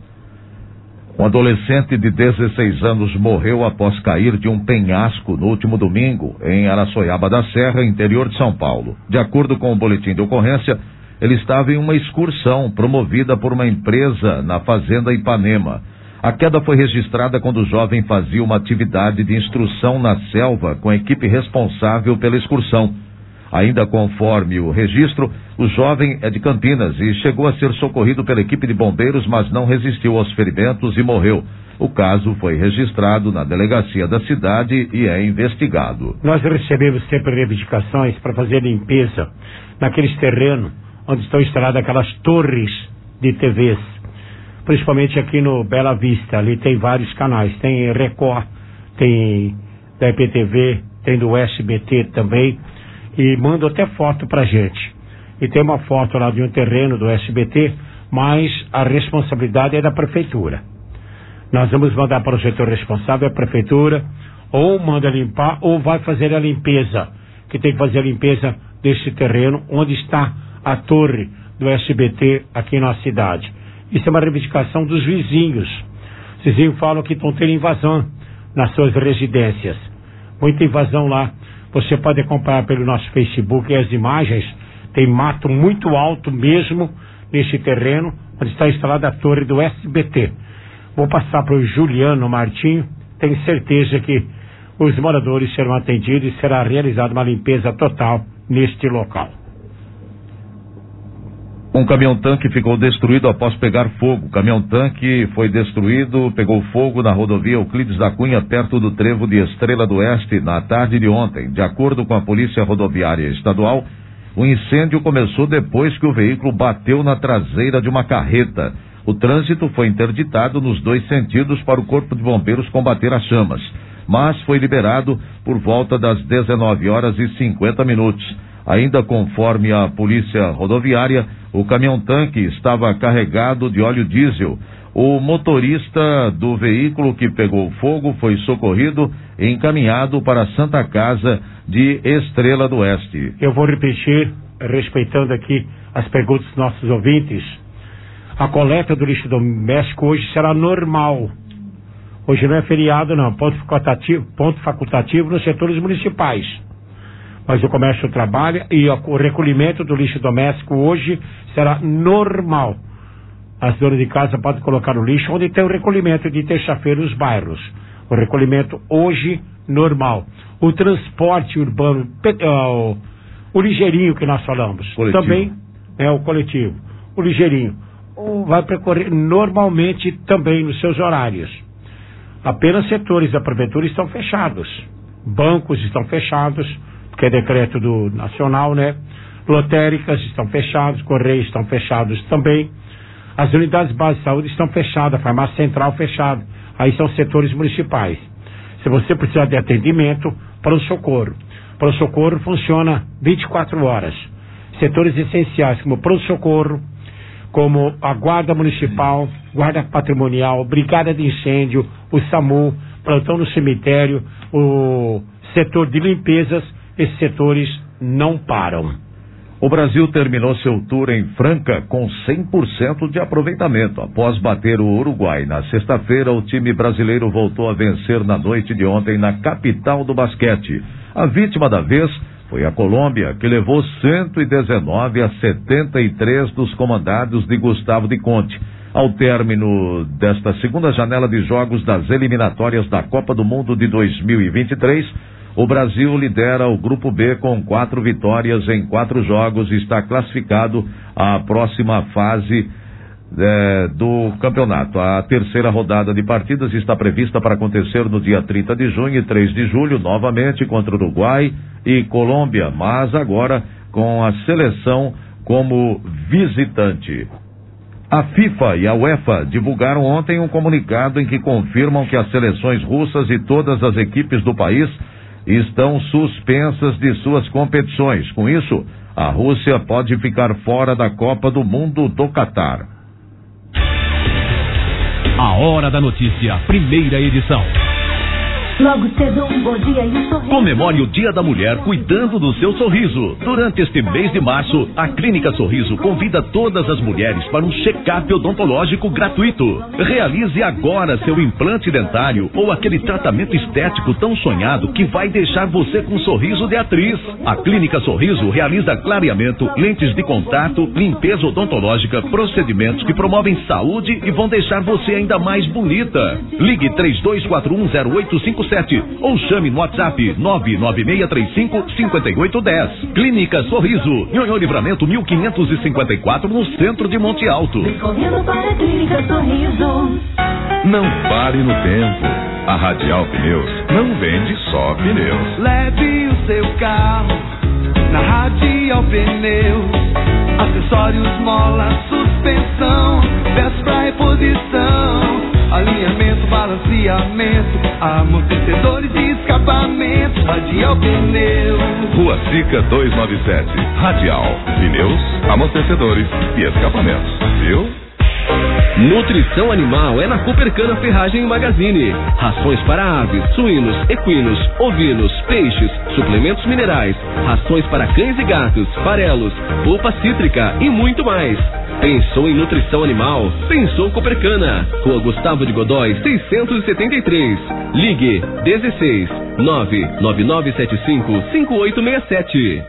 Um adolescente de dezesseis anos morreu após cair de um penhasco no último domingo, em Araçoiaba da Serra, interior de São Paulo. De acordo com o boletim de ocorrência, ele estava em uma excursão promovida por uma empresa na fazenda Ipanema. A queda foi registrada quando o jovem fazia uma atividade de instrução na selva com a equipe responsável pela excursão. Ainda conforme o registro, o jovem é de Campinas e chegou a ser socorrido pela equipe de bombeiros, mas não resistiu aos ferimentos e morreu. O caso foi registrado na delegacia da cidade e é investigado. Nós recebemos sempre reivindicações para fazer limpeza naqueles terrenos onde estão instaladas aquelas torres de T Vs, principalmente aqui no Bela Vista. Ali tem vários canais, tem Record, tem da I P T V, tem do S B T também, e mandam até foto pra gente. E tem uma foto lá de um terreno do S B T, mas a responsabilidade é da prefeitura. Nós vamos mandar para o setor responsável, a prefeitura, ou manda limpar, ou vai fazer a limpeza, que tem que fazer a limpeza desse terreno, onde está a torre do S B T aqui na cidade. Isso é uma reivindicação dos vizinhos. Os vizinhos falam que estão tendo invasão nas suas residências. Muita invasão lá. Você pode acompanhar pelo nosso Facebook as imagens. Tem mato muito alto mesmo nesse terreno, onde está instalada a torre do S B T. Vou passar para o Juliano Martim. Tenho certeza que os moradores serão atendidos e será realizada uma limpeza total neste local. Um caminhão-tanque ficou destruído após pegar fogo. O caminhão-tanque foi destruído, pegou fogo na rodovia Euclides da Cunha, perto do trevo de Estrela do Oeste, na tarde de ontem. De acordo com a Polícia Rodoviária Estadual, o incêndio começou depois que o veículo bateu na traseira de uma carreta. O trânsito foi interditado nos dois sentidos para o Corpo de Bombeiros combater as chamas, mas foi liberado por volta das dezenove horas e cinquenta minutos. Ainda conforme a Polícia Rodoviária, o caminhão-tanque estava carregado de óleo diesel. O motorista do veículo que pegou fogo foi socorrido e encaminhado para a Santa Casa de Estrela do Oeste. Eu vou repetir, respeitando aqui as perguntas dos nossos ouvintes. A coleta do lixo doméstico hoje será normal. Hoje não é feriado, não. Ponto facultativo, ponto facultativo nos setores municipais. Mas o comércio trabalha e o recolhimento do lixo doméstico hoje será normal. As donas de casa podem colocar o lixo onde tem o recolhimento de terça-feira nos bairros. O recolhimento hoje normal. O transporte urbano, o, o ligeirinho que nós falamos, coletivo. Também é o coletivo. O ligeirinho vai percorrer normalmente também nos seus horários. Apenas setores da prefeitura estão fechados. Bancos estão fechados, que é decreto do nacional, né? Lotéricas estão fechadas, correios estão fechados também. As unidades básicas de saúde estão fechadas, a farmácia central fechada. Aí são setores municipais. Se você precisar de atendimento, pronto-socorro. Pronto-socorro funciona vinte e quatro horas. Setores essenciais como pronto-socorro, como a Guarda Municipal, Guarda Patrimonial, Brigada de Incêndio, o SAMU, plantão no cemitério, o setor de limpezas, esses setores não param. O Brasil terminou seu tour em Franca com cem por cento de aproveitamento. Após bater o Uruguai na sexta-feira, o time brasileiro voltou a vencer na noite de ontem na capital do basquete. A vítima da vez foi a Colômbia, que levou cento e dezenove a setenta e três dos comandados de Gustavo de Conte. Ao término desta segunda janela de jogos das eliminatórias da Copa do Mundo de dois mil e vinte e três, o Brasil lidera o Grupo B com quatro vitórias em quatro jogos e está classificado à próxima fase é, do campeonato. A terceira rodada de partidas está prevista para acontecer no dia trinta de junho e três de julho, novamente contra Uruguai e Colômbia, mas agora com a seleção como visitante. A FIFA e a UEFA divulgaram ontem um comunicado em que confirmam que as seleções russas e todas as equipes do país estão suspensas de suas competições. Com isso, a Rússia pode ficar fora da Copa do Mundo do Catar. A Hora da Notícia, primeira edição. Logo cedo, um bom dia e um sorriso. Comemore o Dia da Mulher cuidando do seu sorriso. Durante este mês de março, a Clínica Sorriso convida todas as mulheres para um check-up odontológico gratuito. Realize agora seu implante dentário ou aquele tratamento estético tão sonhado que vai deixar você com um sorriso de atriz. A Clínica Sorriso realiza clareamento, lentes de contato, limpeza odontológica, procedimentos que promovem saúde e vão deixar você ainda mais bonita. Ligue três dois quatro um zero oito cinco sete ou chame no WhatsApp nove nove seis três cinco cinco oito um zero. Clínica Sorriso, Nhonhô Livramento mil quinhentos e cinquenta e quatro, no centro de Monte Alto. Correndo para a Clínica Sorriso. Não pare no tempo. A Radial Pneus não vende só pneus. Leve o seu carro na Radial Pneus. Acessórios, mola, suspensão, peças pra reposição, alinhamento, balanceamento, amortecedores e escapamento. Radial Pneus. Rua Sica duzentos e noventa e sete. Radial Pneus, amortecedores e escapamentos. Viu? Nutrição animal é na Coopercana Ferragem e Magazine. Rações para aves, suínos, equinos, ovinos, peixes, suplementos minerais, rações para cães e gatos, farelos, polpa cítrica e muito mais. Pensou em nutrição animal? Pensou Coopercana. Rua Gustavo de Godói, seiscentos e setenta e três. Ligue dezesseis nove nove nove sete cinco cinco oito seis sete.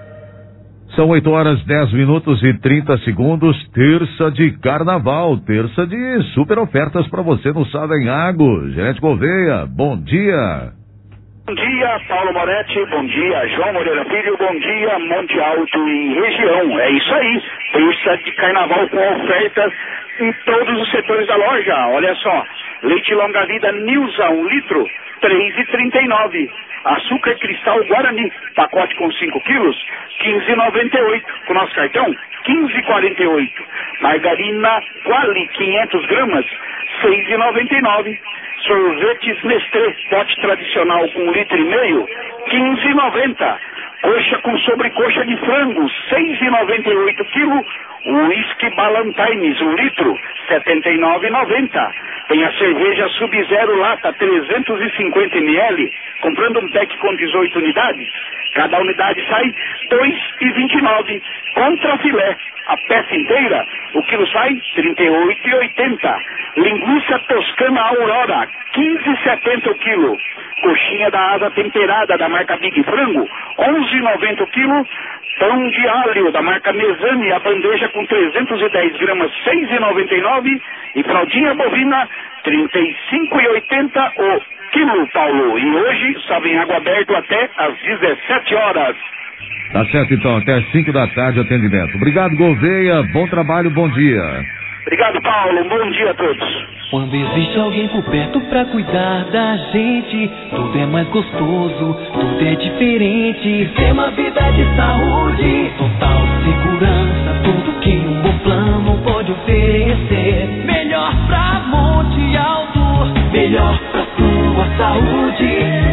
São oito horas, dez minutos e trinta segundos, terça de carnaval, terça de super ofertas para você no Savenhago. Gerente Gouveia, bom dia. Bom dia, Paulo Moretti, bom dia, João Moreira Filho, bom dia, Monte Alto e região. É isso aí, terça de carnaval com ofertas em todos os setores da loja. Olha só, leite longa vida Nilza, um litro, três e trinta e nove. Açúcar cristal Guarani, pacote com cinco quilos, quinze e noventa e oito. Com nosso cartão, quinze e quarenta e oito. Margarina Quali, quinhentos gramas, seis e noventa e nove. Sorvetes Nestlé, pote tradicional com um litro e meio, quinze e noventa. Coxa com sobrecoxa de frango, seis e noventa e oito quilo. Whisky Ballantines, um litro, setenta e nove e noventa. Tem a cerveja Sub-Zero lata, trezentos e cinquenta mililitros, comprando um pack com dezoito unidades. Cada unidade sai dois e vinte e nove. Contra filé, a peça inteira, o quilo sai trinta e oito e oitenta. Linguiça toscana Aurora, quinze e setenta o quilo. Coxinha da asa temperada da marca Big Frango, onze e noventa o quilo. Pão de alho da marca Mesani, a bandeja com trezentos e dez gramas, seis e noventa e nove. E fraldinha bovina, trinta e cinco e oitenta o quilo, Paulo. E hoje, Savenhago aberto até às dezessete horas. Tá certo, então, até às cinco da tarde o atendimento. Obrigado, Gouveia, bom trabalho, bom dia. Obrigado, Paulo, bom dia a todos. Quando existe alguém por perto pra cuidar da gente, tudo é mais gostoso, tudo é diferente. Tem uma vida de saúde, total segurança, tudo que um bom plano pode oferecer. Melhor pra Monte Alto, melhor pra sua saúde.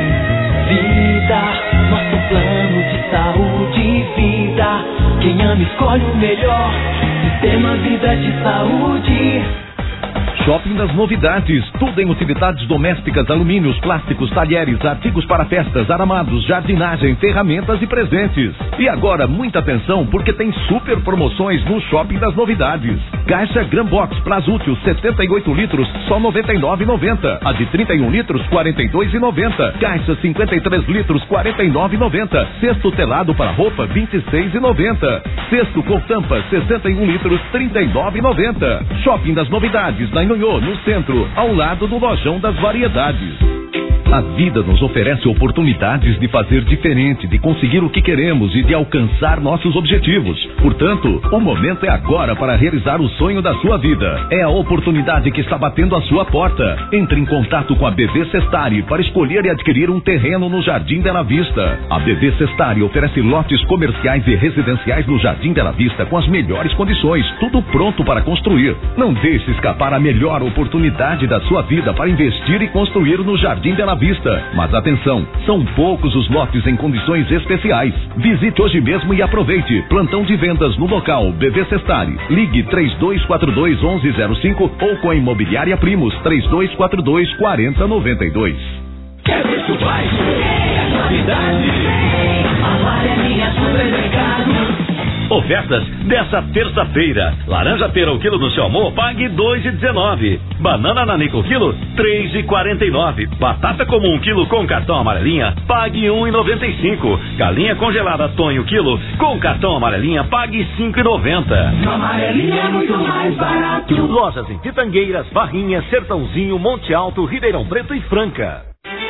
Vida, nosso plano de saúde e vida. Quem ama escolhe o melhor, Sistema Vida de Saúde. Shopping das Novidades, tudo em utilidades domésticas, alumínios, plásticos, talheres, artigos para festas, aramados, jardinagem, ferramentas e presentes. E agora, muita atenção, porque tem super promoções no Shopping das Novidades. Caixa Grambox Plasútil, setenta e oito litros, só noventa e nove reais e noventa centavos. A de trinta e um litros, quarenta e dois reais e noventa centavos. Caixa cinquenta e três litros, quarenta e nove reais e noventa centavos. Cesto telado para roupa, vinte e seis reais e noventa centavos. Cesto com tampa, sessenta e um litros, trinta e nove reais e noventa centavos. Shopping das Novidades, na Inhonhô, no centro, ao lado do Lojão das Variedades. A vida nos oferece oportunidades de fazer diferente, de conseguir o que queremos e de alcançar nossos objetivos. Portanto, o momento é agora para realizar o sonho da sua vida. É a oportunidade que está batendo a sua porta. Entre em contato com a B V Sestari para escolher e adquirir um terreno no Jardim Bela Vista. A B V Sestari oferece lotes comerciais e residenciais no Jardim Bela Vista com as melhores condições, tudo pronto para construir. Não deixe escapar a melhor oportunidade da sua vida para investir e construir no Jardim Bela Vista. Mas atenção, são poucos os lotes em condições especiais. Visite hoje mesmo e aproveite. Plantão de vendas no local B V Sestari. Ligue três dois quatro dois, onze zero cinco ou com a Imobiliária Primos três dois quatro dois, quatro zero nove dois. Quer ver que o bairro é novidade? Amarelinha Supermercado. Ofertas dessa terça-feira. Laranja pera o quilo no seu amor, pague dois e dezenove. Banana nanica o quilo, três e quarenta e nove. Batata comum um quilo com cartão amarelinha, pague um e noventa e cinco. Galinha congelada Tonho quilo com cartão amarelinha, pague cinco e noventa. Amarelinha é muito mais barato. Lojas em Pitangueiras, Barrinha, Sertãozinho, Monte Alto, Ribeirão Preto e Franca.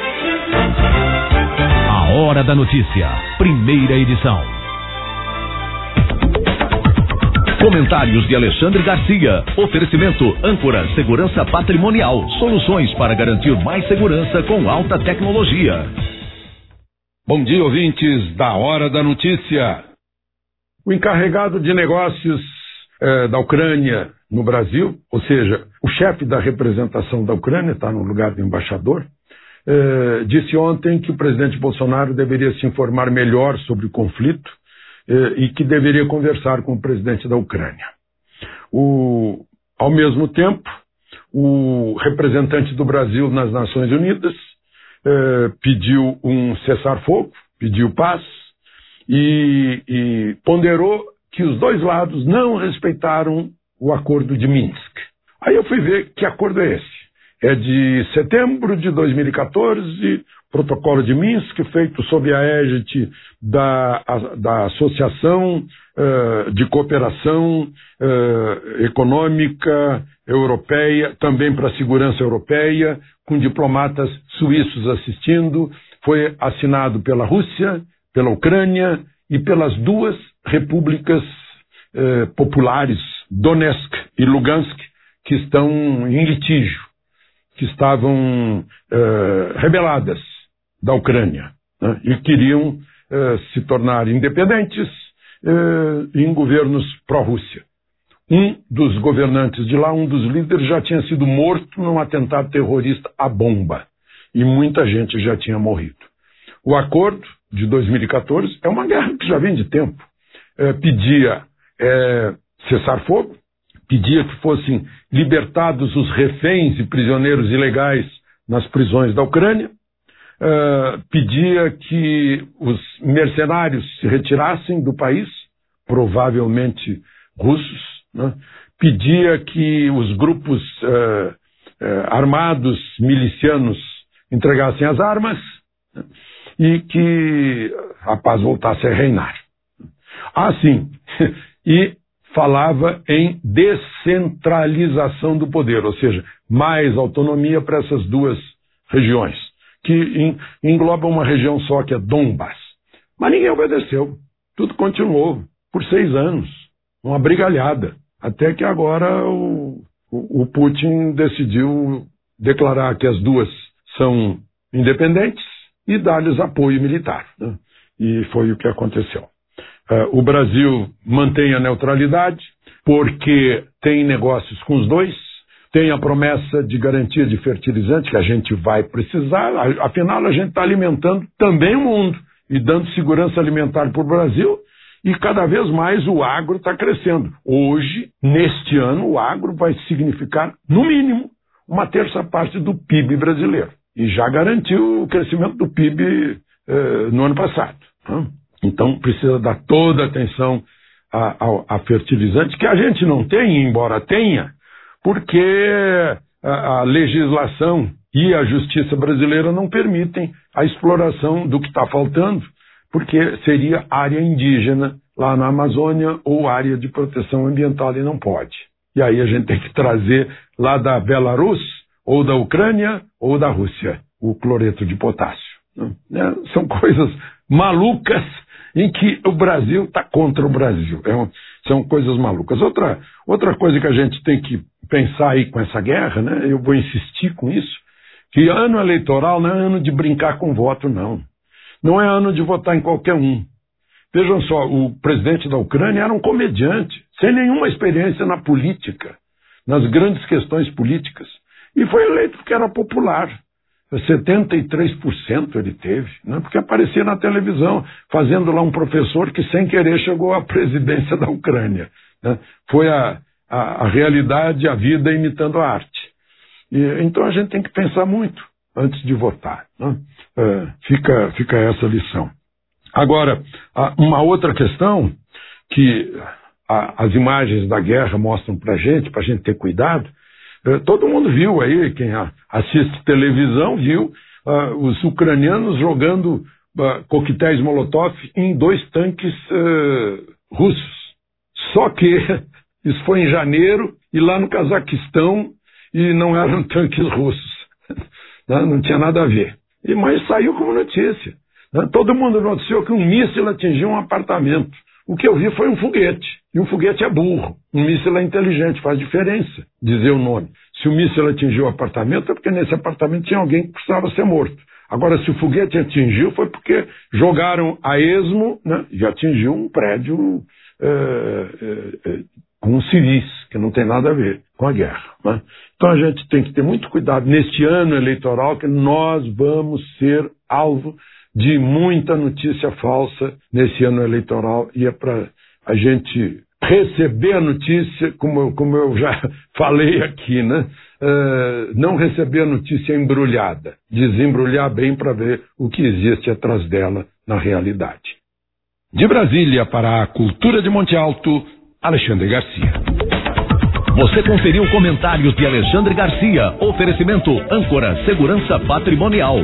A Hora da Notícia, primeira edição. Comentários de Alexandre Garcia. Oferecimento Âncora Segurança Patrimonial. Soluções para garantir mais segurança com alta tecnologia. Bom dia, ouvintes da Hora da Notícia. O encarregado de negócios eh, da Ucrânia no Brasil, ou seja, o chefe da representação da Ucrânia, está no lugar do embaixador, eh, disse ontem que o presidente Bolsonaro deveria se informar melhor sobre o conflito e que deveria conversar com o presidente da Ucrânia. O Ao mesmo tempo, o representante do Brasil nas Nações Unidas eh, pediu um cessar-fogo, pediu paz e, e ponderou que os dois lados não respeitaram o acordo de Minsk. Aí eu fui ver que acordo é esse. É de setembro de dois mil e quatorze, protocolo de Minsk, feito sob a égide da, da Associação uh, de Cooperação uh, Econômica Europeia, também para a segurança europeia, com diplomatas suíços assistindo. Foi assinado pela Rússia, pela Ucrânia e pelas duas repúblicas uh, populares, Donetsk e Lugansk, que estão em litígio, que estavam uh, rebeladas da Ucrânia, né, e queriam uh, se tornar independentes uh, em governos pró-Rússia. Um dos governantes de lá, um dos líderes, já tinha sido morto num atentado terrorista à bomba, e muita gente já tinha morrido. O acordo de dois mil e quatorze é uma guerra que já vem de tempo. Uh, pedia uh, cessar-fogo, pedia que fossem libertados os reféns e prisioneiros ilegais nas prisões da Ucrânia, uh, pedia que os mercenários se retirassem do país, provavelmente russos, né? Pedia que os grupos uh, uh, armados milicianos entregassem as armas, né? E que a paz voltasse a reinar. Ah, sim, e falava em descentralização do poder, ou seja, mais autonomia para essas duas regiões, que englobam uma região só, que é Donbas. Mas ninguém obedeceu. Tudo continuou por seis anos, uma brigalhada, até que agora o, o, o Putin decidiu declarar que as duas são independentes e dar-lhes apoio militar, né? E foi o que aconteceu. Uh, o Brasil mantém a neutralidade porque tem negócios com os dois, tem a promessa de garantia de fertilizante que a gente vai precisar, afinal a gente está alimentando também o mundo e dando segurança alimentar para o Brasil, e cada vez mais o agro está crescendo. Hoje, neste ano, o agro vai significar, no mínimo, uma terça parte do P I B brasileiro, e já garantiu o crescimento do P I B eh, no ano passado, né? Então, precisa dar toda a atenção a, a, a fertilizante, que a gente não tem, embora tenha, porque a, a legislação e a justiça brasileira não permitem a exploração do que está faltando, porque seria área indígena lá na Amazônia ou área de proteção ambiental e não pode. E aí a gente tem que trazer lá da Belarus, ou da Ucrânia, ou da Rússia, o cloreto de potássio. Né? São coisas malucas em que o Brasil está contra o Brasil. É um, são coisas malucas. Outra, outra coisa que a gente tem que pensar aí com essa guerra, né? Eu vou insistir com isso, que ano eleitoral não é ano de brincar com voto, não. Não é ano de votar em qualquer um. Vejam só, o presidente da Ucrânia era um comediante, sem nenhuma experiência na política, nas grandes questões políticas, e foi eleito porque era popular. setenta e três por cento ele teve, né? Porque aparecia na televisão, fazendo lá um professor que sem querer chegou à presidência da Ucrânia, né? Foi a, a, a realidade, a vida imitando a arte. E, então a gente tem que pensar muito antes de votar, né? É, fica, fica essa lição. Agora, uma outra questão que a, as imagens da guerra mostram para a gente, para a gente ter cuidado. Todo mundo viu aí, quem assiste televisão viu uh, os ucranianos jogando uh, coquetéis Molotov em dois tanques uh, russos. Só que isso foi em janeiro e lá no Cazaquistão e não eram tanques russos. Não, não tinha nada a ver. E, mas saiu como notícia. Né? Todo mundo noticiou que um míssil atingiu um apartamento. O que eu vi foi um foguete. E um foguete é burro. Um míssil é inteligente, faz diferença dizer o nome. Se o míssil atingiu o apartamento, é porque nesse apartamento tinha alguém que precisava ser morto. Agora, se o foguete atingiu, foi porque jogaram a esmo, né, e atingiu um prédio é, é, é, com civis, que não tem nada a ver com a guerra. Né? Então a gente tem que ter muito cuidado neste ano eleitoral, que nós vamos ser alvo de muita notícia falsa nesse ano eleitoral, e é para a gente receber a notícia, como, como eu já falei aqui, né? Uh, não receber a notícia embrulhada, desembrulhar bem para ver o que existe atrás dela na realidade. De Brasília para a Cultura de Monte Alto, Alexandre Garcia. Você conferiu comentários de Alexandre Garcia. Oferecimento Âncora Segurança Patrimonial.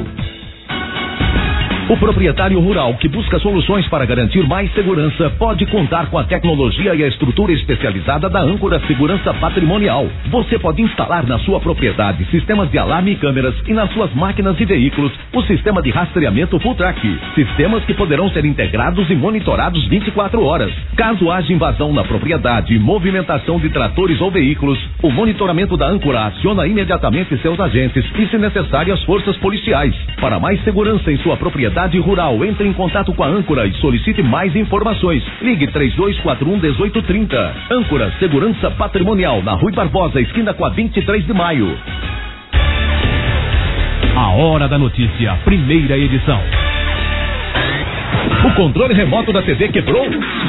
O proprietário rural que busca soluções para garantir mais segurança pode contar com a tecnologia e a estrutura especializada da Âncora Segurança Patrimonial. Você pode instalar na sua propriedade sistemas de alarme e câmeras e nas suas máquinas e veículos o sistema de rastreamento Full Track. Sistemas que poderão ser integrados e monitorados vinte e quatro horas. Caso haja invasão na propriedade, movimentação de tratores ou veículos, o monitoramento da Âncora aciona imediatamente seus agentes e, se necessário, as forças policiais. Para mais segurança em sua propriedade rural, entre em contato com a Âncora e solicite mais informações. Ligue três dois quatro um, um oito três zero. Âncora Segurança Patrimonial, na Rui Barbosa, esquina com a vinte e três de maio. A Hora da Notícia, primeira edição. O controle remoto da T V quebrou?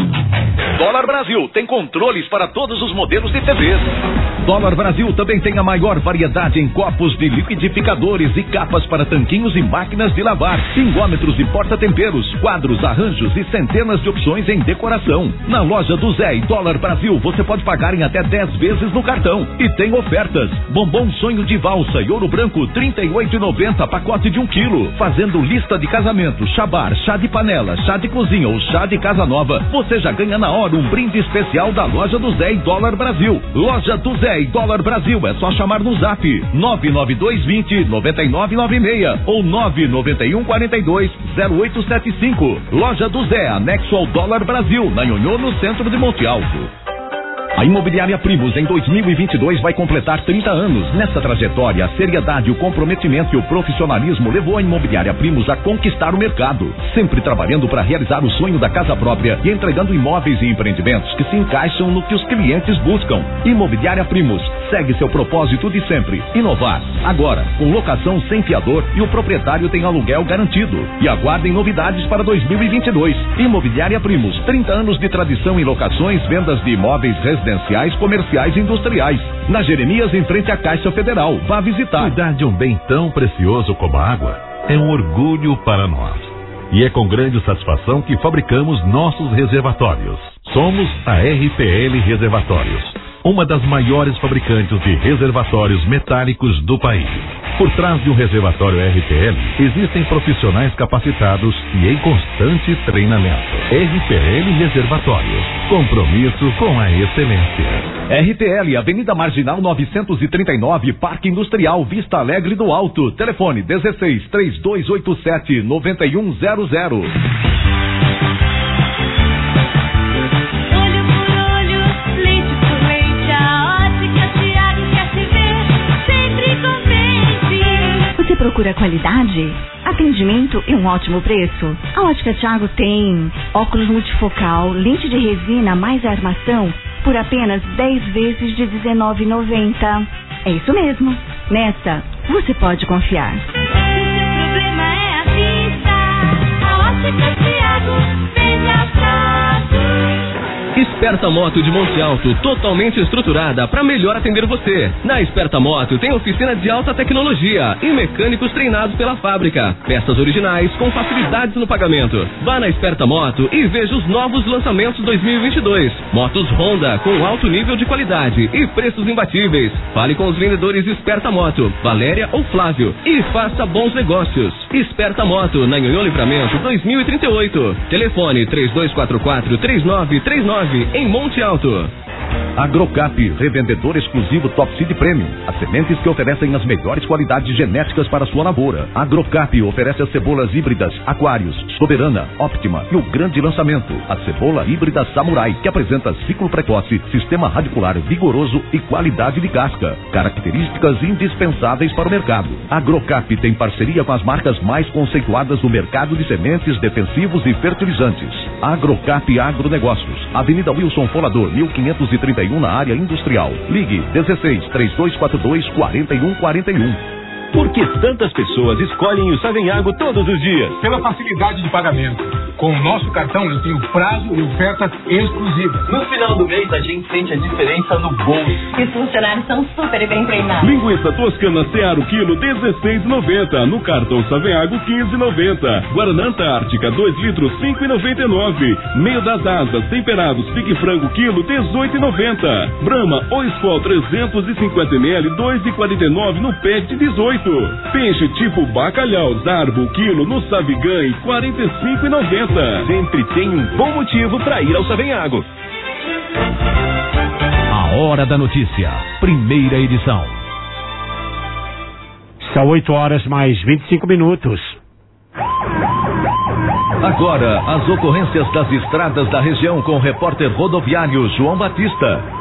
Dólar Brasil tem controles para todos os modelos de T Vs. Dólar Brasil também tem a maior variedade em copos de liquidificadores e capas para tanquinhos e máquinas de lavar, pingômetros e porta-temperos, quadros, arranjos e centenas de opções em decoração. Na loja do Zé e Dólar Brasil você pode pagar em até dez vezes no cartão. E tem ofertas: bombom sonho de valsa e ouro branco trinta e oito reais e noventa centavos, pacote de um quilo. Fazendo lista de casamento, chabar, chá de panela, chá de cozinha ou chá de casa nova, você já ganha na hora um brinde especial da loja do Zé e Dólar Brasil. Loja do Zé e Dólar Brasil, é só chamar no zap nove nove dois dois zero, nove nove nove seis ou nove nove um quatro dois, zero oito sete cinco. Loja do Zé, anexo ao Dólar Brasil, na Nhonhô, no centro de Monte Alto. A Imobiliária Primos em dois mil e vinte e dois vai completar trinta anos. Nessa trajetória, a seriedade, o comprometimento e o profissionalismo levou a Imobiliária Primos a conquistar o mercado, sempre trabalhando para realizar o sonho da casa própria e entregando imóveis e empreendimentos que se encaixam no que os clientes buscam. Imobiliária Primos segue seu propósito de sempre, inovar. Agora, com locação sem fiador e o proprietário tem aluguel garantido. E aguardem novidades para dois mil e vinte e dois. Imobiliária Primos, trinta anos de tradição em locações, vendas de imóveis residenciais, comerciais e industriais. Na Jeremias, em frente à Caixa Federal. Vá visitar. Cuidar de um bem tão precioso como a água é um orgulho para nós. E é com grande satisfação que fabricamos nossos reservatórios. Somos a R P L Reservatórios, uma das maiores fabricantes de reservatórios metálicos do país. Por trás de um reservatório R P L, existem profissionais capacitados e em constante treinamento. R P L Reservatórios, compromisso com a excelência. R P L, Avenida Marginal novecentos e trinta e nove, Parque Industrial, Vista Alegre do Alto. Telefone dezesseis, três dois oito sete, nove um zero zero. Você procura qualidade, atendimento e um ótimo preço? A Ótica Thiago tem óculos multifocal, lente de resina mais armação por apenas dez vezes de dezenove reais e noventa centavos. É isso mesmo. Nessa, você pode confiar. Se o seu problema é a vista, a Ótica Thiago vem atrás. Esperta Moto de Monte Alto, totalmente estruturada para melhor atender você. Na Esperta Moto tem oficina de alta tecnologia e mecânicos treinados pela fábrica. Peças originais com facilidades no pagamento. Vá na Esperta Moto e veja os novos lançamentos dois mil e vinte e dois. Motos Honda com alto nível de qualidade e preços imbatíveis. Fale com os vendedores Esperta Moto, Valéria ou Flávio, e faça bons negócios. Esperta Moto, na Nhonhô Livramento dois mil e trinta e oito. Telefone três dois quatro quatro, três nove três nove, em Monte Alto. Agrocap, revendedor exclusivo Top Seed Premium. As sementes que oferecem as melhores qualidades genéticas para sua lavoura. Agrocap oferece as cebolas híbridas Aquários, Soberana, Optima e o grande lançamento, a cebola híbrida Samurai, que apresenta ciclo precoce, sistema radicular vigoroso e qualidade de casca. Características indispensáveis para o mercado. Agrocap tem parceria com as marcas mais conceituadas do mercado de sementes, defensivos e fertilizantes. Agrocap Agronegócios, Avenida Wilson Folador, mil quinhentos e trinta e um, na área industrial. Ligue dezesseis, três dois quatro dois, quatro um quatro um. Por que tantas pessoas escolhem o Savenhago todos os dias? Pela facilidade de pagamento. Com o nosso cartão eu tenho prazo e ofertas exclusivas. No final do mês a gente sente a diferença no bolso. E os funcionários são super bem treinados. Linguiça toscana Seara o quilo dezesseis e noventa. No cartão Saveago quinze e noventa. Guaraná Antártica dois litros cinco e noventa e nove. Meio das asas temperados pique frango quilo dezoito e noventa. Brahma ou Skol trezentos e cinquenta mililitros dois e quarenta e nove no pet dezoito. Peixe tipo bacalhau Zarbo quilo no Savigan quarenta e cinco e noventa. Sempre tem um bom motivo para ir ao Saveago. A Hora da Notícia, primeira edição. São oito horas mais vinte e cinco minutos. Agora, as ocorrências das estradas da região com o repórter rodoviário João Batista.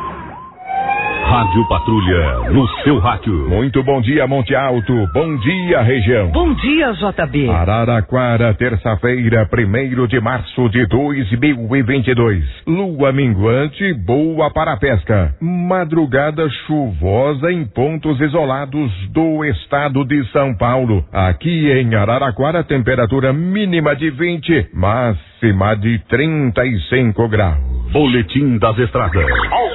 Rádio Patrulha, no seu rádio. Muito bom dia, Monte Alto. Bom dia, região. Bom dia, J B. Araraquara, terça-feira, primeiro de março de dois mil e vinte e dois. Lua minguante, boa para a pesca. Madrugada chuvosa em pontos isolados do estado de São Paulo. Aqui em Araraquara, temperatura mínima de vinte, máxima de trinta e cinco graus. Boletim das Estradas.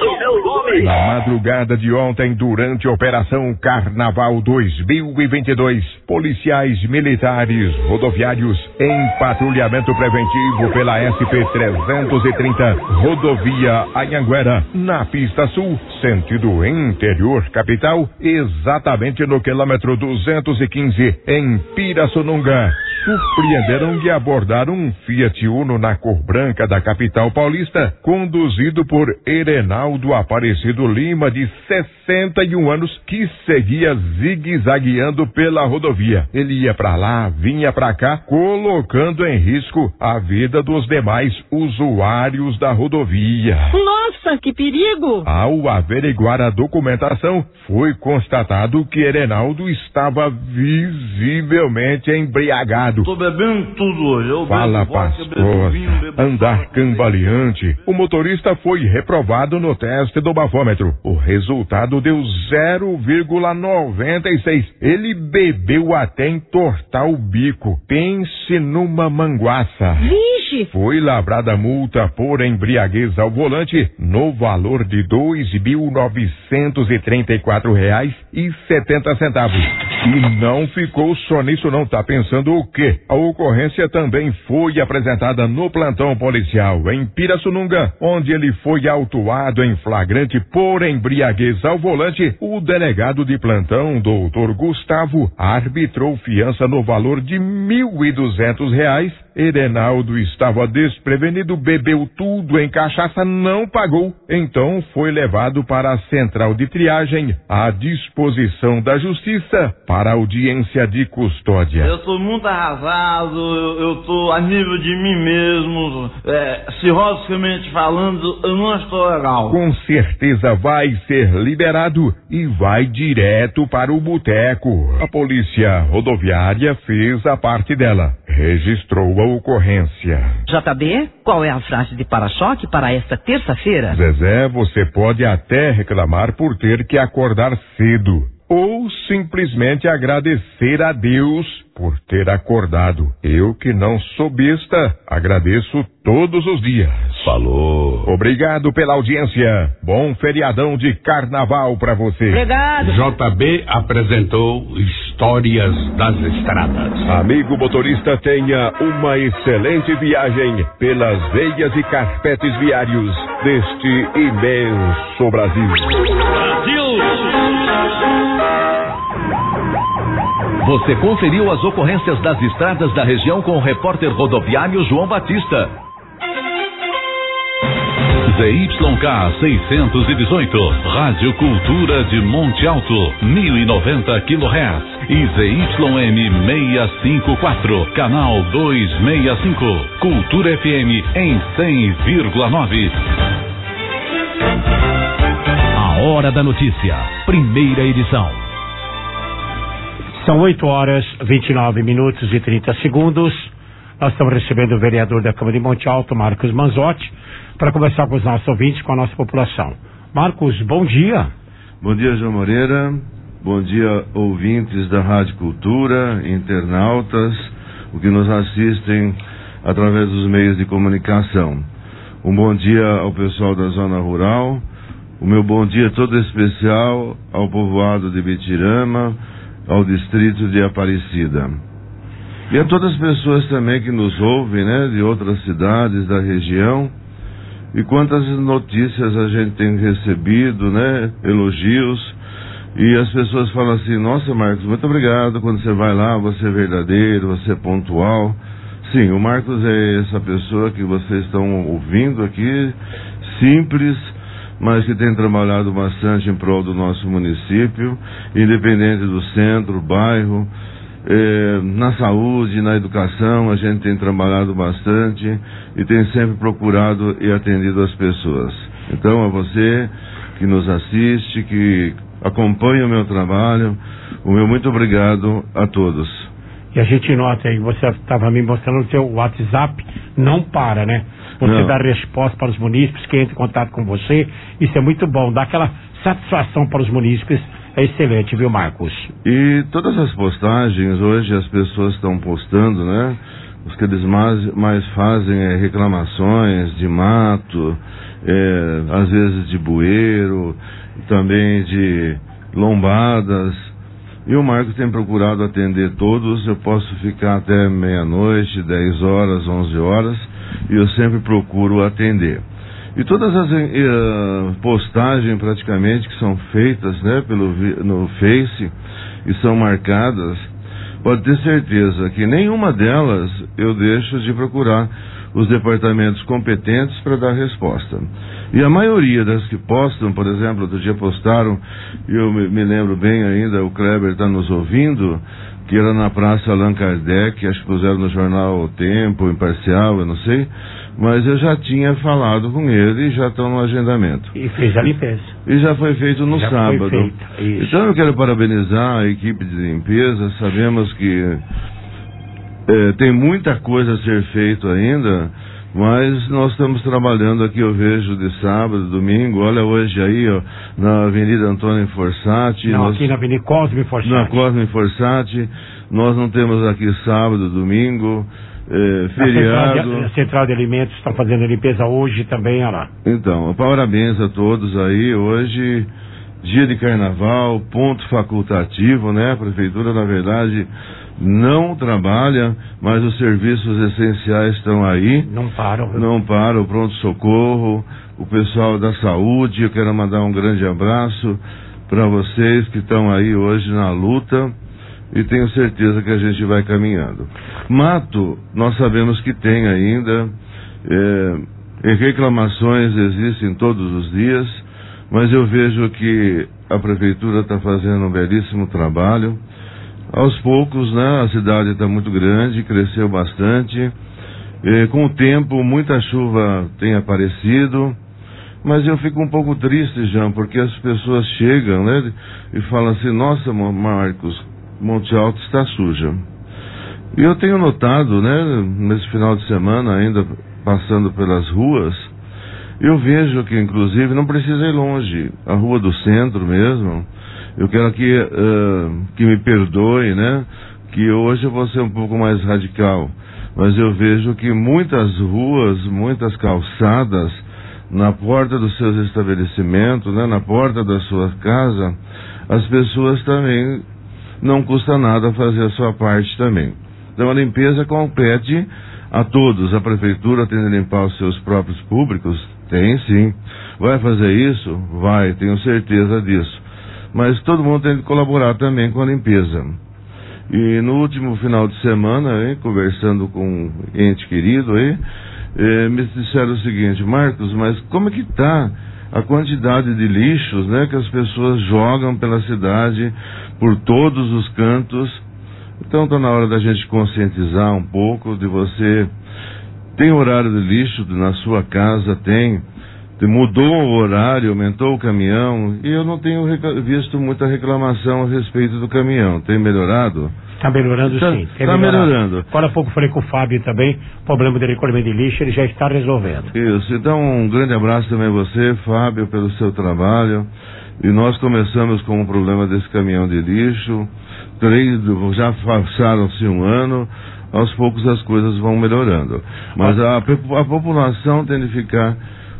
Na madrugada de ontem, durante a Operação Carnaval dois mil e vinte e dois, policiais militares rodoviários em patrulhamento preventivo pela S P trezentos e trinta, rodovia Anhanguera, na pista sul, sentido interior capital, exatamente no quilômetro duzentos e quinze, em Pirassununga, surpreenderam de abordar um Fiat Uno na cor branca da capital paulista, conduzido por Erenaldo Aparecido Lima, de sessenta e um anos, que seguia zigue-zagueando pela rodovia. Ele ia pra lá, vinha pra cá, colocando em risco a vida dos demais usuários da rodovia. Nossa, que perigo! Ao averiguar a documentação, foi constatado que Erenaldo estava visivelmente embriagado. Tô bebendo tudo hoje. Eu Fala, Pascosa. Andar cambaleante. O motorista foi reprovado no teste do bafômetro. O resultado deu zero vírgula noventa e seis. Ele bebeu até entortar o bico. Pense numa manguaça. Vixe! Foi lavrada multa por embriaguez ao volante no valor de dois mil novecentos e trinta e quatro reais e setenta centavos. E não ficou só nisso não, tá pensando o quê? A ocorrência também foi apresentada no plantão policial em Pirassununga, onde ele foi autuado em flagrante por embriaguez ao volante. O delegado de plantão, doutor Gustavo, arbitrou fiança no valor de mil e duzentos reais. Erenaldo estava desprevenido, bebeu tudo em cachaça, não pagou. Então foi levado para a central de triagem, à disposição da justiça, para audiência de custódia. Eu tô muito arrasado, eu, eu tô a nível de mim mesmo, é, cirrosicamente falando, eu não estou legal. Com certeza vai ser liberado e vai direto para o boteco. A polícia rodoviária fez a parte dela, registrou a ocorrência. J B, qual é a frase de para-choque para esta terça-feira? Zezé, você pode até reclamar por ter que acordar cedo, ou simplesmente agradecer a Deus por ter acordado. Eu, que não sou besta, agradeço todos os dias. Falou. Obrigado pela audiência. Bom feriadão de carnaval pra você. Obrigado. J B apresentou Histórias das Estradas. Amigo motorista, tenha uma excelente viagem pelas veias e carpetes viários deste imenso Brasil. Brasil! Você conferiu as ocorrências das estradas da região com o repórter rodoviário João Batista. Z Y K seiscentos e dezoito, Rádio Cultura de Monte Alto, mil e noventa quilohertz, e Z Y M seiscentos e cinquenta e quatro, canal duzentos e sessenta e cinco, Cultura F M em cem vírgula nove. A Hora da Notícia, primeira edição. São oito horas, vinte e nove minutos e trinta segundos. Nós estamos recebendo o vereador da Câmara de Monte Alto, Marcos Manzotti, para conversar com os nossos ouvintes, com a nossa população. Marcos, bom dia. Bom dia, João Moreira. Bom dia, ouvintes da Rádio Cultura, internautas, o que nos assistem através dos meios de comunicação. Um bom dia ao pessoal da zona rural, o meu bom dia todo especial ao povoado de Bitirama, ao distrito de Aparecida. E a todas as pessoas também que nos ouvem, né, de outras cidades da região. E quantas notícias a gente tem recebido, né, elogios, e as pessoas falam assim: nossa, Marcos, muito obrigado, quando você vai lá, você é verdadeiro, você é pontual. Sim, o Marcos é essa pessoa que vocês estão ouvindo aqui, simples, mas que tem trabalhado bastante em prol do nosso município, independente do centro, bairro, eh, na saúde, na educação, a gente tem trabalhado bastante e tem sempre procurado e atendido as pessoas. Então, a você que nos assiste, que acompanha o meu trabalho, o meu muito obrigado a todos. E a gente nota aí, você estava me mostrando o seu WhatsApp, não para, né? Você Não. dá resposta para os munícipes que entram em contato com você, isso é muito bom, dá aquela satisfação para os munícipes, é excelente, viu, Marcos? E todas as postagens, hoje as pessoas estão postando, né? Os que eles mais, mais fazem é reclamações de mato, é, às vezes de bueiro, também de lombadas. E o Marcos tem procurado atender todos. Eu posso ficar até meia-noite, dez horas, onze horas, e eu sempre procuro atender. E todas as uh, postagens praticamente que são feitas, né, pelo, no Face e são marcadas, pode ter certeza que nenhuma delas eu deixo de procurar os departamentos competentes para dar resposta. E a maioria das que postam, por exemplo, outro dia postaram, e eu me, me lembro bem ainda, o Kleber está nos ouvindo, que era na Praça Allan Kardec, acho que puseram no jornal O Tempo, Imparcial, eu não sei, mas eu já tinha falado com ele e já estão no agendamento. E fez a limpeza. E já foi feito no já sábado. Foi feita, isso. Então eu quero parabenizar a equipe de limpeza, sabemos que é, tem muita coisa a ser feita ainda, mas nós estamos trabalhando aqui, eu vejo de sábado, domingo, olha hoje aí, ó, na Avenida Antônio Forsatti. Não, nós, aqui na Avenida Cosme Forsatti. Na Cosme Forsatti, nós não temos aqui sábado, domingo, é, feriado. A central, de, a central de Alimentos está fazendo limpeza hoje também, olha lá. Então, parabéns a todos aí, hoje, dia de carnaval, ponto facultativo, né? A prefeitura, na verdade, não trabalha, mas os serviços essenciais estão aí. Não param. Não param, o pronto-socorro, o pessoal da saúde. Eu quero mandar um grande abraço para vocês que estão aí hoje na luta e tenho certeza que a gente vai caminhando. Mato, nós sabemos que tem ainda, é, reclamações existem todos os dias, mas eu vejo que a prefeitura está fazendo um belíssimo trabalho. Aos poucos, né, a cidade está muito grande, cresceu bastante. E, com o tempo, muita chuva tem aparecido, mas eu fico um pouco triste, Jean, porque as pessoas chegam, né, e falam assim: nossa, Marcos, Monte Alto está suja. E eu tenho notado, né, nesse final de semana, ainda passando pelas ruas, eu vejo que, inclusive, não precisa ir longe, a rua do centro mesmo. Eu quero que, uh, que me perdoe, né? Que hoje eu vou ser um pouco mais radical. Mas eu vejo que muitas ruas, muitas calçadas, na porta dos seus estabelecimentos, né? Na porta da sua casa, as pessoas também não custa nada fazer a sua parte também. Então a limpeza compete a todos. A prefeitura tem de limpar os seus próprios públicos? Tem sim. Vai fazer isso? Vai, tenho certeza disso. Mas todo mundo tem que colaborar também com a limpeza. E no último final de semana, hein, conversando com um ente querido aí, eh, me disseram o seguinte: Marcos, mas como é que está a quantidade de lixos, né, que as pessoas jogam pela cidade, por todos os cantos? Então está na hora da gente conscientizar um pouco, de você. Tem horário de lixo na sua casa? Tem. Mudou o horário, aumentou o caminhão, e eu não tenho visto muita reclamação a respeito do caminhão. Tem melhorado? Está melhorando, tá, sim. Está melhorando. Agora há pouco falei com o Fábio também, o problema do recolhimento de lixo, ele já está resolvendo. Isso, então um grande abraço também a você, Fábio, pelo seu trabalho. E nós começamos com o problema desse caminhão de lixo, três, já passaram-se um ano, aos poucos as coisas vão melhorando. Mas a, a população tem de ficar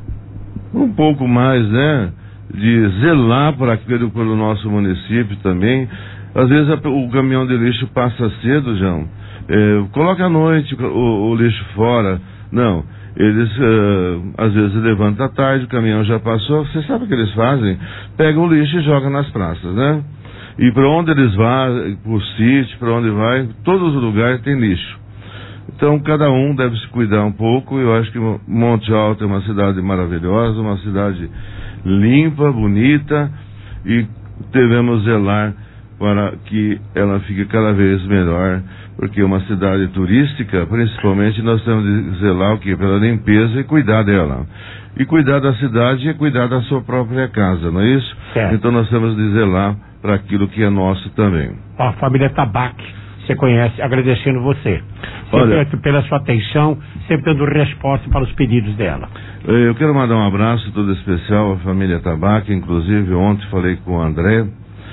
um pouco mais, né, de zelar por aquilo, pelo nosso município também. Às vezes a, o caminhão de lixo passa cedo, João, é, coloca à noite o, o lixo fora. Não, eles uh, às vezes levantam à tarde, o caminhão já passou. Você sabe o que eles fazem? Pegam o lixo e jogam nas praças, né? E para onde eles vão, por sítio, para onde vai, todos os lugares tem lixo. Então cada um deve se cuidar um pouco. Eu acho que Monte Alto é uma cidade maravilhosa, uma cidade limpa, bonita, e devemos zelar para que ela fique cada vez melhor, porque uma cidade turística, principalmente, nós temos de zelar o quê? Pela limpeza e cuidar dela. E cuidar da cidade é cuidar da sua própria casa, não é isso? Certo. Então nós temos de zelar para aquilo que é nosso também. A família Tabac, você conhece, agradecendo você. Olha, sempre pela sua atenção, sempre dando resposta para os pedidos dela. Eu quero mandar um abraço todo especial à família Tabac. Inclusive ontem falei com o André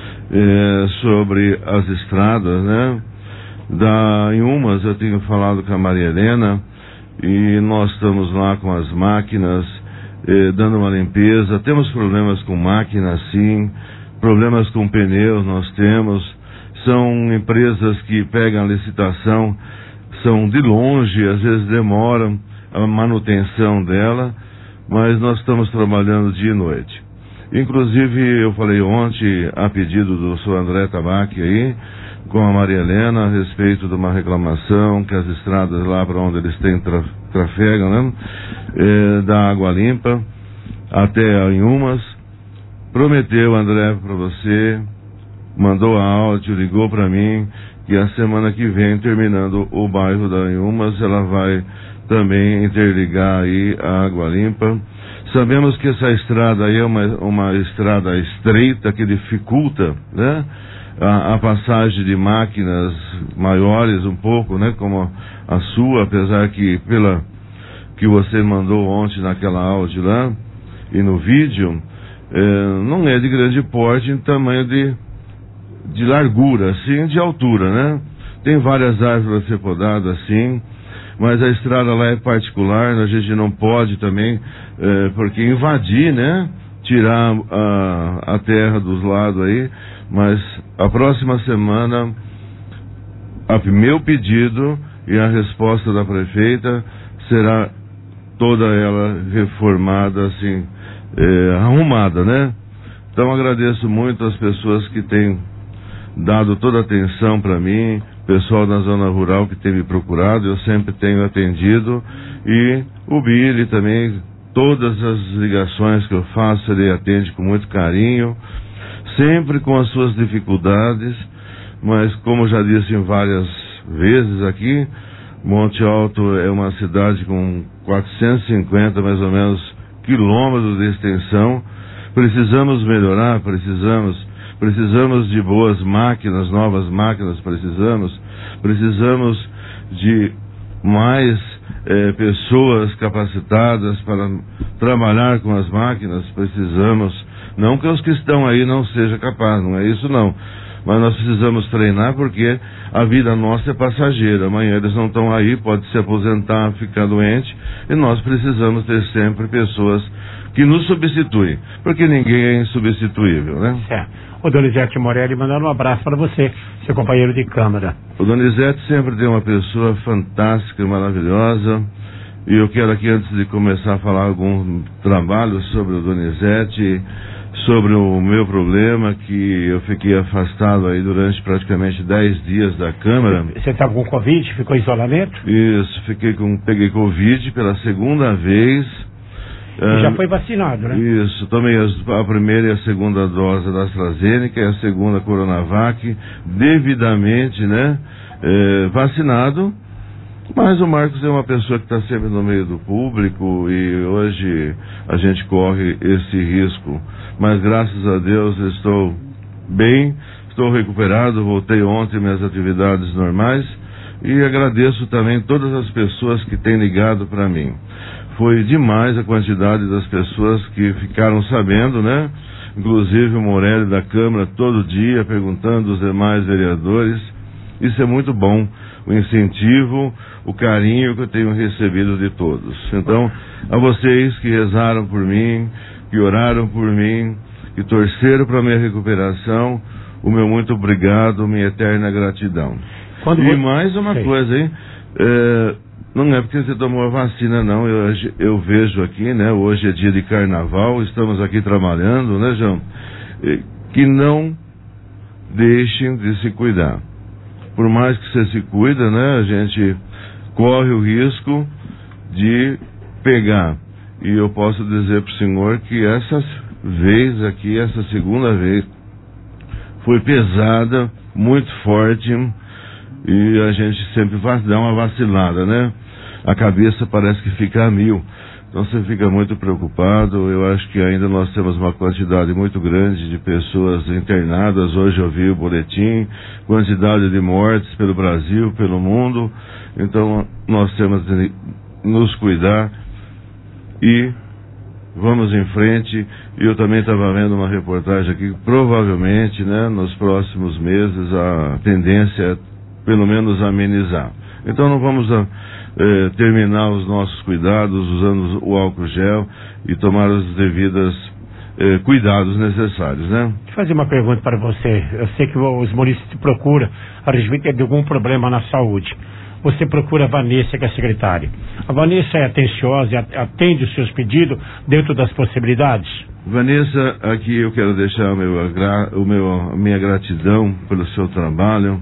é, sobre as estradas, né? Da, em umas eu tenho falado com a Maria Helena, e nós estamos lá com as máquinas, eh, dando uma limpeza. Temos problemas com máquinas, sim, problemas com pneus nós temos. São empresas que pegam a licitação, são de longe, às vezes demoram a manutenção dela, mas nós estamos trabalhando dia e noite. Inclusive eu falei ontem, a pedido do senhor André Tabac aí, com a Maria Helena, a respeito de uma reclamação que as estradas lá para onde eles têm tra trafegam, né, é, da água limpa até a Inhumas. Prometeu, André, para você, mandou áudio, ligou para mim, que a semana que vem, terminando o bairro da Inhumas, ela vai também interligar aí a água limpa. Sabemos que essa estrada aí é uma, uma estrada estreita que dificulta, né, A, a passagem de máquinas maiores um pouco, né, como a sua, apesar que pela que você mandou ontem naquela áudio lá e no vídeo, é, não é de grande porte em tamanho de, de largura, sim, de altura, né? Tem várias árvores a ser podadas, sim, mas a estrada lá é particular, a gente não pode também, é, porque invadir, né? Tirar a, a terra dos lados aí. Mas a próxima semana, a meu pedido e a resposta da prefeita será toda ela reformada, assim, é, arrumada, né? Então agradeço muito as pessoas que têm dado toda a atenção para mim, pessoal da zona rural que tem me procurado, eu sempre tenho atendido, e o Billy também, todas as ligações que eu faço, ele atende com muito carinho, sempre com as suas dificuldades, mas como já disse em várias vezes aqui, Monte Alto é uma cidade com quatrocentos e cinquenta mais ou menos quilômetros de extensão. Precisamos melhorar, precisamos, precisamos de boas máquinas, novas máquinas, precisamos, precisamos de mais eh, pessoas capacitadas para trabalhar com as máquinas, precisamos. Não que os que estão aí não sejam capazes, não é isso não. Mas nós precisamos treinar, porque a vida nossa é passageira. Amanhã eles não estão aí, pode se aposentar, ficar doente, e nós precisamos ter sempre pessoas que nos substituem, porque ninguém é insubstituível, né? É. O Donizete Morelli mandando um abraço para você, seu companheiro de câmara. O Donizete sempre tem uma pessoa fantástica, maravilhosa. E eu quero aqui, antes de começar a falar algum trabalho sobre o Donizete, sobre o meu problema, que eu fiquei afastado aí durante praticamente dez dias da Câmara. Você estava com Covid? Ficou em isolamento? Isso, fiquei com, peguei Covid pela segunda vez. E ah, já foi vacinado, né? Isso, tomei as, a primeira e a segunda dose da AstraZeneca e a segunda Coronavac, devidamente, né, é, vacinado. Mas o Marcos é uma pessoa que está sempre no meio do público, e hoje a gente corre esse risco. Mas graças a Deus estou bem, estou recuperado, voltei ontem minhas atividades normais, e agradeço também todas as pessoas que têm ligado para mim. Foi demais a quantidade das pessoas que ficaram sabendo, né? Inclusive o Morelli da Câmara todo dia perguntando aos demais vereadores. Isso é muito bom, o incentivo, o carinho que eu tenho recebido de todos. Então, a vocês que rezaram por mim, que oraram por mim, que torceram para a minha recuperação, o meu muito obrigado, minha eterna gratidão. Quando e mais uma Sei. coisa, hein? É, não é porque você tomou a vacina, não. Eu, eu vejo aqui, né? Hoje é dia de carnaval, estamos aqui trabalhando, né, João? Que não deixem de se cuidar. Por mais que você se cuida, né? A gente corre o risco de pegar. E eu posso dizer para o senhor que essa vez aqui, essa segunda vez, foi pesada, muito forte, e a gente sempre vai dar uma vacilada, né? A cabeça parece que fica a mil. Então você fica muito preocupado. Eu acho que ainda nós temos uma quantidade muito grande de pessoas internadas. Hoje eu vi o boletim, quantidade de mortes pelo Brasil, pelo mundo. Então nós temos de nos cuidar e vamos em frente. E eu também estava vendo uma reportagem aqui que provavelmente, né, nos próximos meses a tendência é pelo menos amenizar. Então não vamos a, eh, terminar os nossos cuidados usando o álcool gel e tomar os devidos eh, cuidados necessários, né? Deixa eu fazer uma pergunta para você. Eu sei que os munícipes te procuram a respeito de algum problema na saúde. Você procura a Vanessa, que é a secretária. A Vanessa é atenciosa e atende os seus pedidos dentro das possibilidades? Vanessa, aqui eu quero deixar o meu, o meu, a minha gratidão pelo seu trabalho.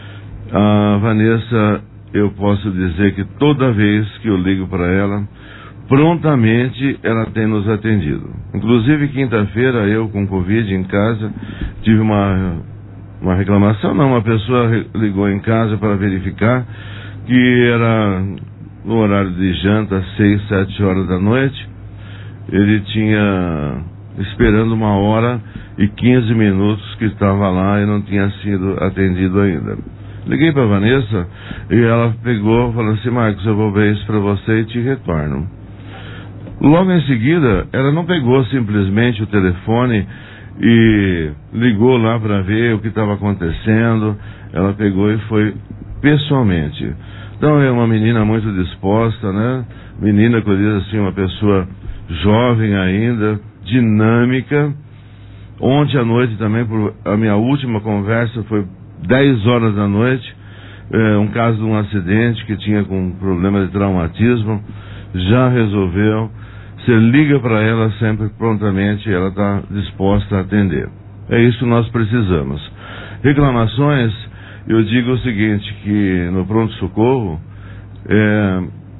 A Vanessa, eu posso dizer que toda vez que eu ligo para ela, prontamente ela tem nos atendido. Inclusive, quinta-feira, eu com Covid em casa, tive uma, uma reclamação, não, uma pessoa ligou em casa para verificar que era no horário de janta, seis, sete horas da noite. Ele tinha esperando uma hora e quinze minutos que estava lá e não tinha sido atendido ainda. Liguei para a Vanessa e ela pegou e falou assim: Marcos, eu vou ver isso para você e te retorno. Logo em seguida, ela não pegou simplesmente o telefone e ligou lá para ver o que estava acontecendo. Ela pegou e foi pessoalmente. Então é uma menina muito disposta, né? Menina, que eu digo assim, uma pessoa jovem ainda, dinâmica. Ontem à noite também, por, a minha última conversa foi dez horas da noite, é, um caso de um acidente que tinha com problema de traumatismo, já resolveu. Você liga para ela sempre prontamente, ela está disposta a atender. É isso que nós precisamos. Reclamações, eu digo o seguinte, que no pronto-socorro, é,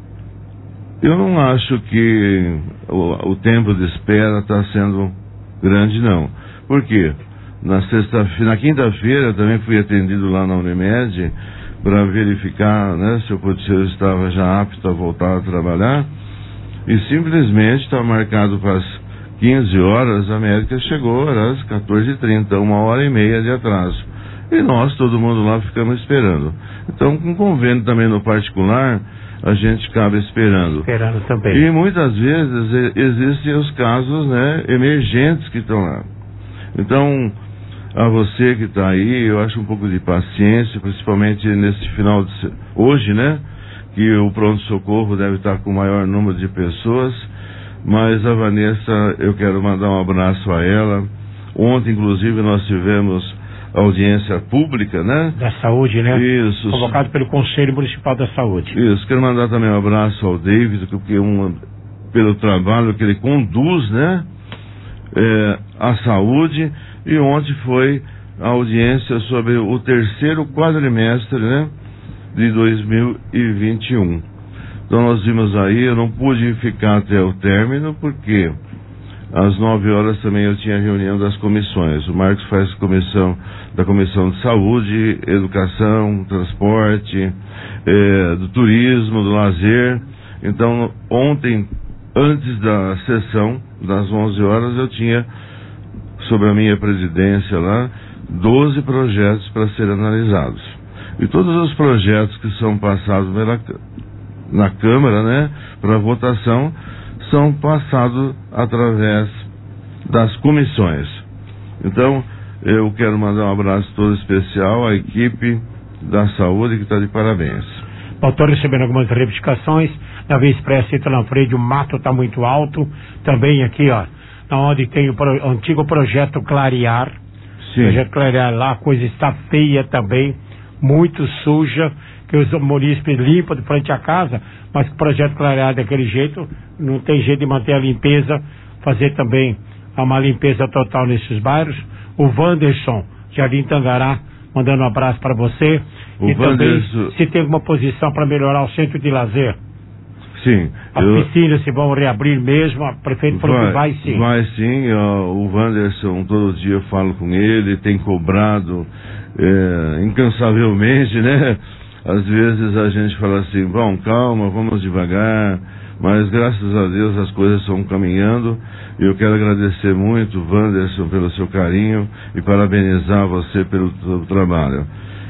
eu não acho que o, o tempo de espera está sendo grande, não. Por quê? Na sexta, na quinta-feira também fui atendido lá na Unimed para verificar, né, se o porteiro estava já apto a voltar a trabalhar, e simplesmente estava marcado para as quinze horas, a médica chegou às quatorze e trinta, uma hora e meia de atraso. E nós, todo mundo lá, ficamos esperando. Então, com convênio também no particular, a gente acaba esperando. Esperando também. E muitas vezes existem os casos, né, emergentes que estão lá. Então, a você que está aí, eu acho um pouco de paciência, principalmente nesse final de... Hoje, né? Que o pronto-socorro deve estar com o maior número de pessoas, mas a Vanessa, eu quero mandar um abraço a ela. Ontem, inclusive, nós tivemos audiência pública, né? Da saúde, né? Isso. Convocado pelo Conselho Municipal da Saúde. Isso. Quero mandar também um abraço ao David, porque um, pelo trabalho que ele conduz, né? É, a saúde. E ontem foi a audiência sobre o terceiro quadrimestre, né, de dois mil e vinte e um. Então nós vimos aí, eu não pude ficar até o término, porque às nove horas também eu tinha reunião das comissões. O Marcos faz comissão da Comissão de Saúde, Educação, Transporte, eh, do Turismo, do Lazer. Então ontem, antes da sessão, das onze horas, eu tinha sobre a minha presidência lá, doze projetos para serem analisados. E todos os projetos que são passados pela, na Câmara, né, para votação, são passados através das comissões. Então, eu quero mandar um abraço todo especial à equipe da saúde que está de parabéns. Bom, estou recebendo algumas reivindicações. Na Via Expressa e Lanfredi, o mato está muito alto. Também aqui, ó, onde tem o, pro, o antigo projeto Clarear. Sim. O projeto Clarear lá, a coisa está feia também, muito suja, que os munícipes limpam de frente à casa, mas o projeto Clarear daquele jeito, não tem jeito de manter a limpeza, fazer também uma limpeza total nesses bairros. O Wanderson, Jardim Tangará, mandando um abraço para você. O e Wanderson... também, se tem alguma posição para melhorar o centro de lazer. Sim. As eu... piscinas se vão reabrir mesmo, a prefeito falou vai, que vai sim. Vai sim, ó, o Wanderson, todo dia eu falo com ele, tem cobrado é, incansavelmente, né? Às vezes a gente fala assim, bom, calma, vamos devagar, mas graças a Deus as coisas estão caminhando. E eu quero agradecer muito, Wanderson, pelo seu carinho e parabenizar você pelo seu trabalho.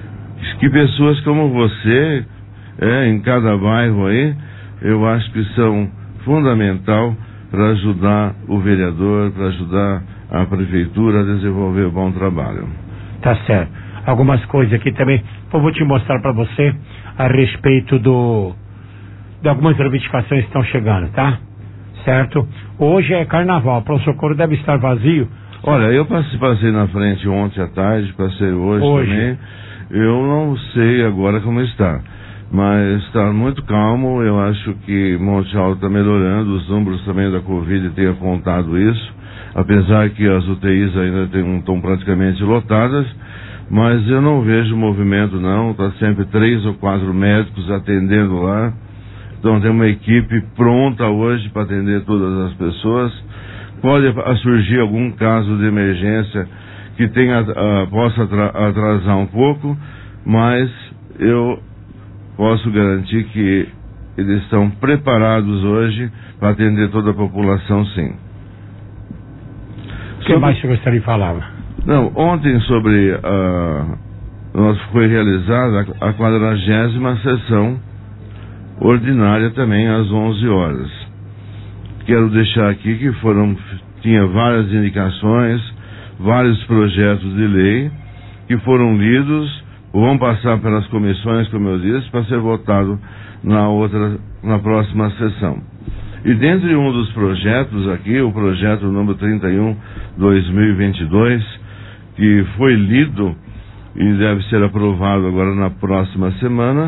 Que pessoas como você, é, em cada bairro aí, eu acho que são fundamental para ajudar o vereador, para ajudar a prefeitura a desenvolver um bom trabalho. Tá certo. Algumas coisas aqui também, eu vou te mostrar para você a respeito do de algumas reivindicações que estão chegando, tá? Certo? Hoje é carnaval, o Socorro deve estar vazio. Olha, eu passei, passei na frente ontem à tarde, passei hoje, hoje também. Eu não sei agora como está, mas está muito calmo. Eu acho que Monte Alto está melhorando, os números também da Covid têm apontado isso, apesar que as U T Is ainda tem, estão praticamente lotadas, mas eu não vejo movimento não, está sempre três ou quatro médicos atendendo lá, então tem uma equipe pronta hoje para atender todas as pessoas. Pode surgir algum caso de emergência que tenha, uh, possa atrasar um pouco, mas eu posso garantir que eles estão preparados hoje para atender toda a população, sim. O que sobre... mais você gostaria de falar? Não, ontem sobre uh, nós foi realizada a quadragésima sessão ordinária também às onze horas. Quero deixar aqui que foram, tinha várias indicações, vários projetos de lei que foram lidos, vão passar pelas comissões, como eu disse, para ser votado na outra, na próxima sessão. E dentre um dos projetos aqui, o projeto número trinta e um, dois mil e vinte e dois, que foi lido e deve ser aprovado agora na próxima semana,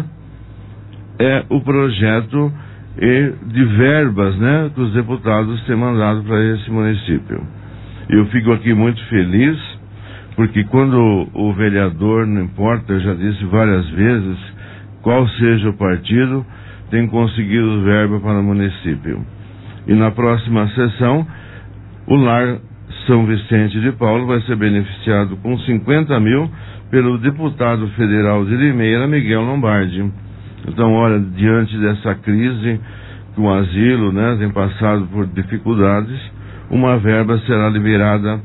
é o projeto de verbas, né, que os deputados têm mandado para esse município. Eu fico aqui muito feliz, porque quando o vereador, não importa, eu já disse várias vezes, qual seja o partido, tem conseguido verba para o município. E na próxima sessão, o Lar São Vicente de Paulo vai ser beneficiado com cinquenta mil pelo deputado federal de Limeira, Miguel Lombardi. Então, olha, diante dessa crise, que o asilo, né, tem passado por dificuldades, uma verba será liberada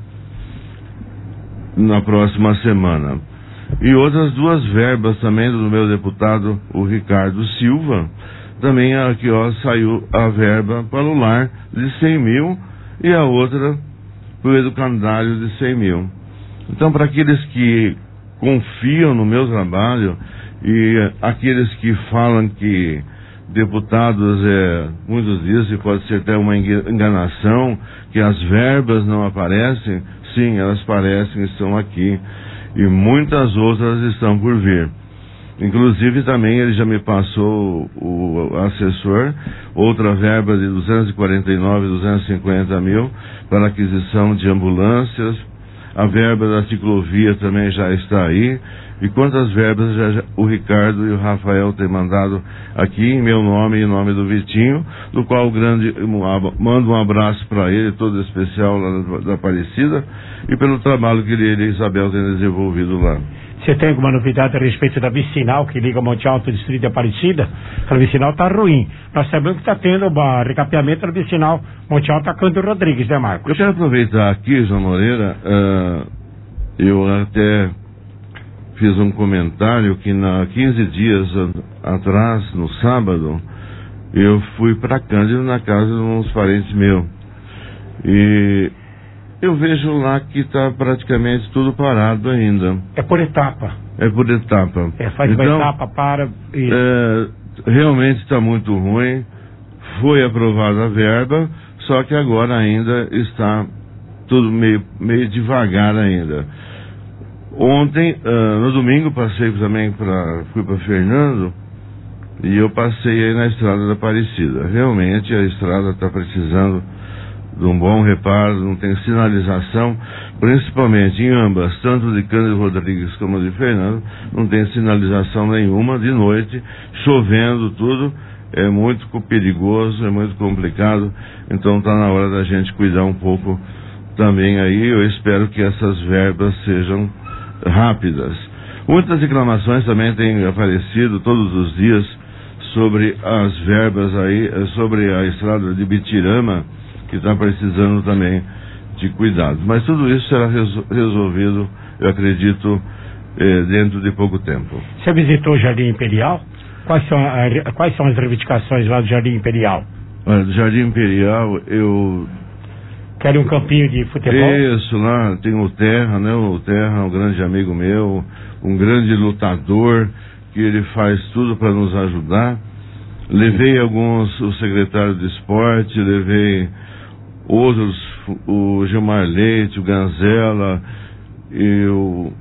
na próxima semana. E outras duas verbas também do meu deputado, o Ricardo Silva, também aqui, ó, saiu a verba para o lar de cem mil e a outra para o educandário de cem mil. Então, para aqueles que confiam no meu trabalho e aqueles que falam que deputados, é, muitos dizem que pode ser até uma enganação, que as verbas não aparecem, sim, elas aparecem, estão aqui, e muitas outras estão por vir. Inclusive também ele já me passou, o, o assessor, outra verba de duzentos e quarenta e nove, duzentos e cinquenta mil para aquisição de ambulâncias. A verba da ciclovia também já está aí. E quantas verbas já, já, o Ricardo e o Rafael têm mandado aqui em meu nome e em nome do Vitinho, do qual grande, mando um abraço para ele, todo especial lá da Aparecida, e pelo trabalho que ele e a Isabel têm desenvolvido lá. Você tem alguma novidade a respeito da vicinal que liga Monte Alto ao distrito de Aparecida? A vicinal está ruim. Nós sabemos que está tendo um recapeamento da vicinal Monte Alto a Canto Rodrigues, né, Marcos? Eu quero aproveitar aqui, João Moreira, uh, eu até fiz um comentário que na quinze dias atrás, no sábado, eu fui para Cândido na casa de uns parentes meus. E Eu vejo lá que está praticamente tudo parado ainda. É por etapa. É por etapa. É, faz então, uma etapa, para... E... É, realmente está muito ruim. Foi aprovada a verba, só que agora ainda está tudo meio, meio devagar ainda. Ontem, uh, no domingo, passei também para... Fui para Fernando e eu passei aí na estrada da Aparecida. Realmente a estrada está precisando de um bom reparo, não tem sinalização, principalmente em ambas, tanto de Cândido Rodrigues como de Fernando, não tem sinalização nenhuma de noite, chovendo tudo, é muito perigoso, é muito complicado, então está na hora da gente cuidar um pouco também aí. Eu espero que essas verbas sejam rápidas. Muitas reclamações também têm aparecido todos os dias sobre as verbas aí, sobre a estrada de Bitirama, que está precisando também de cuidado. Mas tudo isso será resol- resolvido, eu acredito, eh, dentro de pouco tempo. Você visitou o Jardim Imperial? Quais são, a, quais são as reivindicações lá do Jardim Imperial? Olha, do Jardim Imperial, eu... Quer um campinho de futebol? Isso, lá tem o Terra, né? O Terra é um grande amigo meu, um grande lutador, que ele faz tudo para nos ajudar. Levei alguns, o secretário de esporte, levei outros, o Gilmar Leite, o Ganzela e o,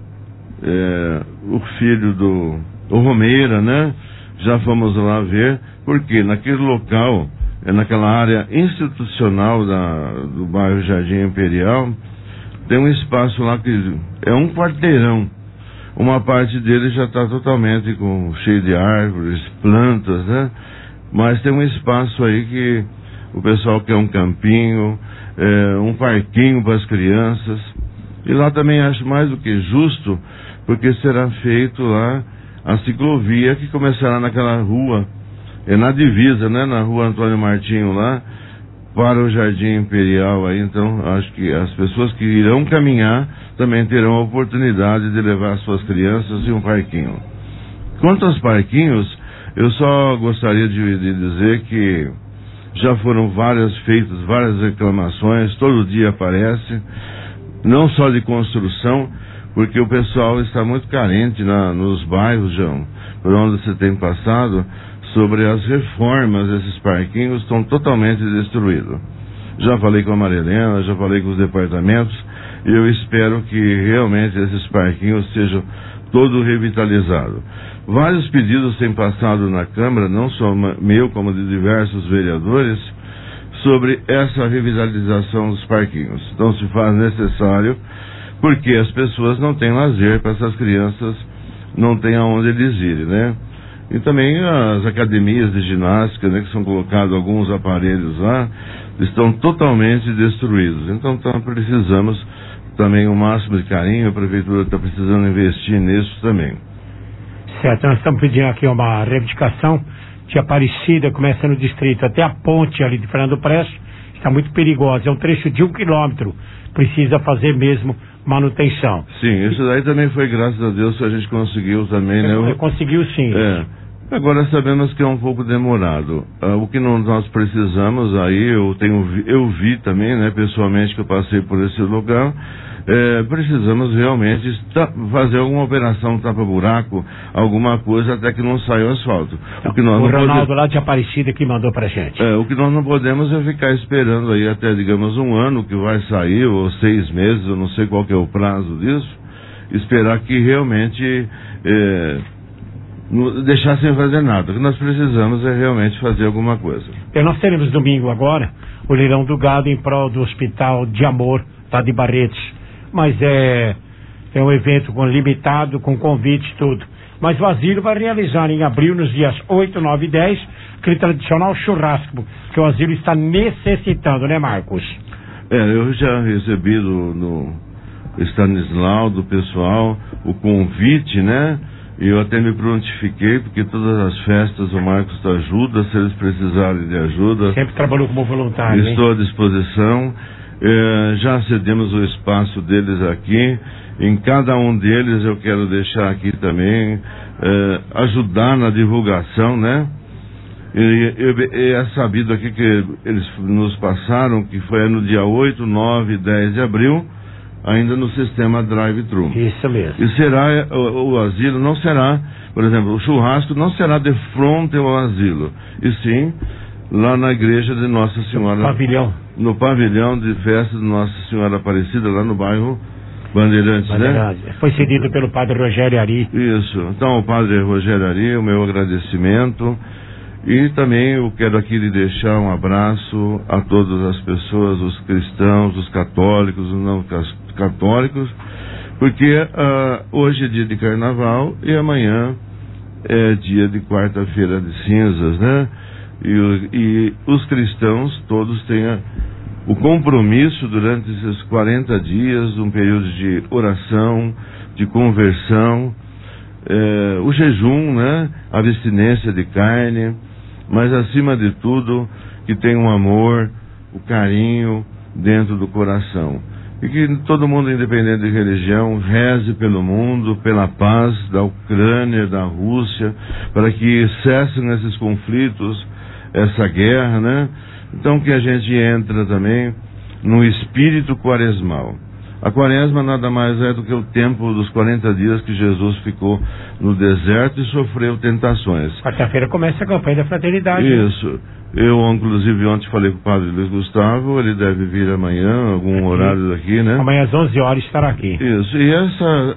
é, o filho do o Romeira, né? Já fomos lá ver, porque naquele local, é naquela área institucional da, do bairro Jardim Imperial, tem um espaço lá que é um quarteirão. Uma parte dele já está totalmente com, cheio de árvores, plantas, né? Mas tem um espaço aí que o pessoal quer um campinho, é, um parquinho para as crianças. E lá também acho mais do que justo, porque será feito lá a ciclovia que começará naquela rua, é na divisa, né? Na rua Antônio Martinho lá, para o Jardim Imperial aí. Então acho que as pessoas que irão caminhar também terão a oportunidade de levar suas crianças em um parquinho. Quanto aos parquinhos, eu só gostaria de, de dizer que já foram várias feitas, várias reclamações, todo dia aparece, não só de construção, porque o pessoal está muito carente na, nos bairros, João, por onde você tem passado, sobre as reformas desses parquinhos, estão totalmente destruídos. Já falei com a Maria Helena, já falei com os departamentos, e eu espero que realmente esses parquinhos sejam todos revitalizados. Vários pedidos têm passado na Câmara, não só meu, como de diversos vereadores, sobre essa revitalização dos parquinhos. Então se faz necessário, porque as pessoas não têm lazer para essas crianças, não têm aonde eles irem, né? E também as academias de ginástica, né, que são colocados alguns aparelhos lá, estão totalmente destruídos. Então tá, precisamos também o máximo de carinho, a Prefeitura está precisando investir nisso também. Certo, nós estamos pedindo aqui uma reivindicação de Aparecida, começa no distrito até a ponte ali de Fernando Presto, está muito perigosa, é um trecho de um quilômetro, precisa fazer mesmo manutenção. Sim, isso daí também foi, graças a Deus, que a gente conseguiu também, né? Eu, conseguiu sim. É. Agora sabemos que é um pouco demorado. Ah, o que não, nós precisamos aí, eu tenho, eu vi também, né, pessoalmente, que eu passei por esse lugar, é, precisamos realmente fazer alguma operação tapa-buraco, alguma coisa até que não saia o asfalto. Então, o que nós o não Ronaldo pode... lá de Aparecida que mandou pra gente. É, o que nós não podemos é ficar esperando aí até, digamos, um ano que vai sair, ou seis meses, eu não sei qual que é o prazo disso, esperar que realmente é, deixar sem fazer nada. O que nós precisamos é realmente fazer alguma coisa. E nós teremos domingo agora o leilão do gado em prol do Hospital de Amor, lá de Barretos. Mas é, é um evento com limitado, com convite e tudo. Mas o asilo vai realizar em abril, nos dias oito, nove e dez, aquele tradicional churrasco, que o asilo está necessitando, né, Marcos? É, eu já recebi do, no Stanislau, do pessoal, o convite, né? E eu até me prontifiquei, porque todas as festas o Marcos ajuda, se eles precisarem de ajuda. Sempre trabalhou como voluntário, estou hein? à disposição. É, já cedemos o espaço deles aqui. Em cada um deles eu quero deixar aqui também, é, ajudar na divulgação, né? E, e, e é sabido aqui que eles nos passaram que foi no dia oito, nove e dez de abril, ainda no sistema drive-thru. Isso mesmo. E será, o, o asilo não será, por exemplo, o churrasco não será de frente ao asilo, e sim lá na igreja de Nossa Senhora. No pavilhão. No pavilhão de festa de Nossa Senhora Aparecida, lá no bairro Bandeirantes, Bandeirantes, né? Foi cedido pelo padre Rogério Ari. Isso. Então, o padre Rogério Ari, o meu agradecimento. E também eu quero aqui lhe deixar um abraço a todas as pessoas, os cristãos, os católicos, os não católicos, porque uh, hoje é dia de carnaval e amanhã é dia de quarta-feira de cinzas, né? E, e os cristãos todos têm a, o compromisso durante esses quarenta dias, um período de oração, de conversão, é, o jejum, né? A abstinência de carne, mas acima de tudo que tem um amor, o carinho dentro do coração. E que todo mundo, independente de religião, reze pelo mundo, pela paz da Ucrânia, da Rússia, para que cessem esses conflitos, essa guerra, né? Então que a gente entra também no espírito quaresmal. A quaresma nada mais é do que o tempo dos quarenta dias que Jesus ficou no deserto e sofreu tentações. Quarta-feira começa a campanha da fraternidade. Isso. Eu, inclusive, ontem falei com o padre Luiz Gustavo, ele deve vir amanhã, algum aqui. horário daqui, né? Amanhã às onze horas estará aqui. Isso. E essa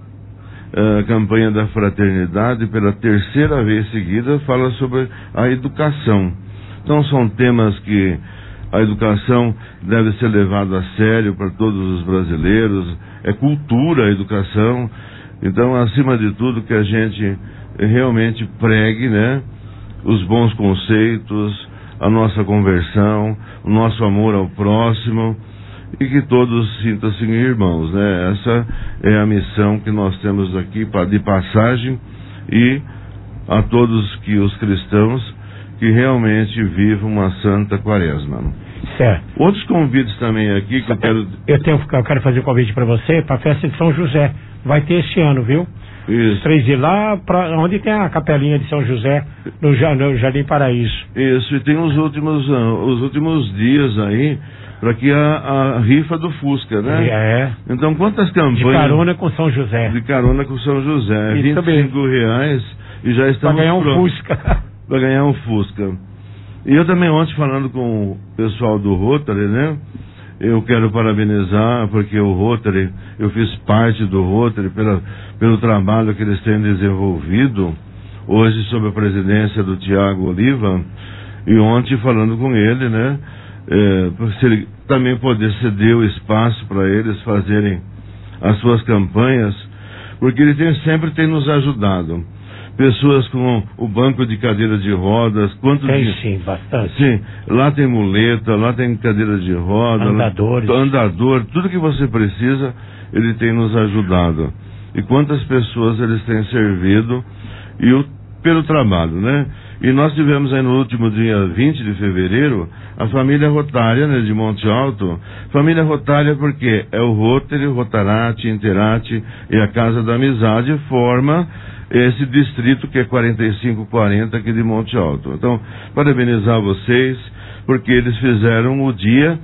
uh, campanha da fraternidade, pela terceira vez seguida, fala sobre a educação. Então, são temas que a educação deve ser levada a sério para todos os brasileiros, é cultura a educação, então acima de tudo que a gente realmente pregue, né, os bons conceitos, a nossa conversão, o nosso amor ao próximo e que todos sintam-se irmãos, né, essa é a missão que nós temos aqui de passagem e a todos que os cristãos que realmente vive uma santa quaresma. Certo. Outros convites também aqui que eu quero... Eu, tenho, eu quero fazer um convite para você, para a festa de São José. Vai ter esse ano, viu? Isso. Os três de lá, pra, onde tem a capelinha de São José, no, no Jardim Paraíso. Isso, e tem os últimos, os últimos dias aí, para que a, a rifa do Fusca, né? É. Então, quantas campanhas... De carona com São José. De carona com São José. Isso vinte e cinco reais e já estamos... Para ganhar um prontos. Fusca. Para ganhar um Fusca. E eu também ontem falando com o pessoal do Rotary, né? Eu quero parabenizar, porque o Rotary, eu fiz parte do Rotary pela, pelo trabalho que eles têm desenvolvido, hoje sob a presidência do Tiago Oliva, e ontem falando com ele, né? É, se ele também poder ceder o espaço para eles fazerem as suas campanhas, porque ele tem, sempre tem nos ajudado. Pessoas com o banco de cadeira de rodas, quanto tem de... sim, bastante. Sim, lá tem muleta, lá tem cadeira de roda, andadores, lá, andador, tudo que você precisa, ele tem nos ajudado. E quantas pessoas eles têm servido e o, pelo trabalho, né? E nós tivemos aí no último dia vinte de fevereiro a família Rotária, né, de Monte Alto. Família Rotária porque é o Rotary, o Rotarate, Interate e a Casa da Amizade forma esse distrito que é quarenta e cinco quarenta aqui de Monte Alto. Então, parabenizar vocês, porque eles fizeram o dia,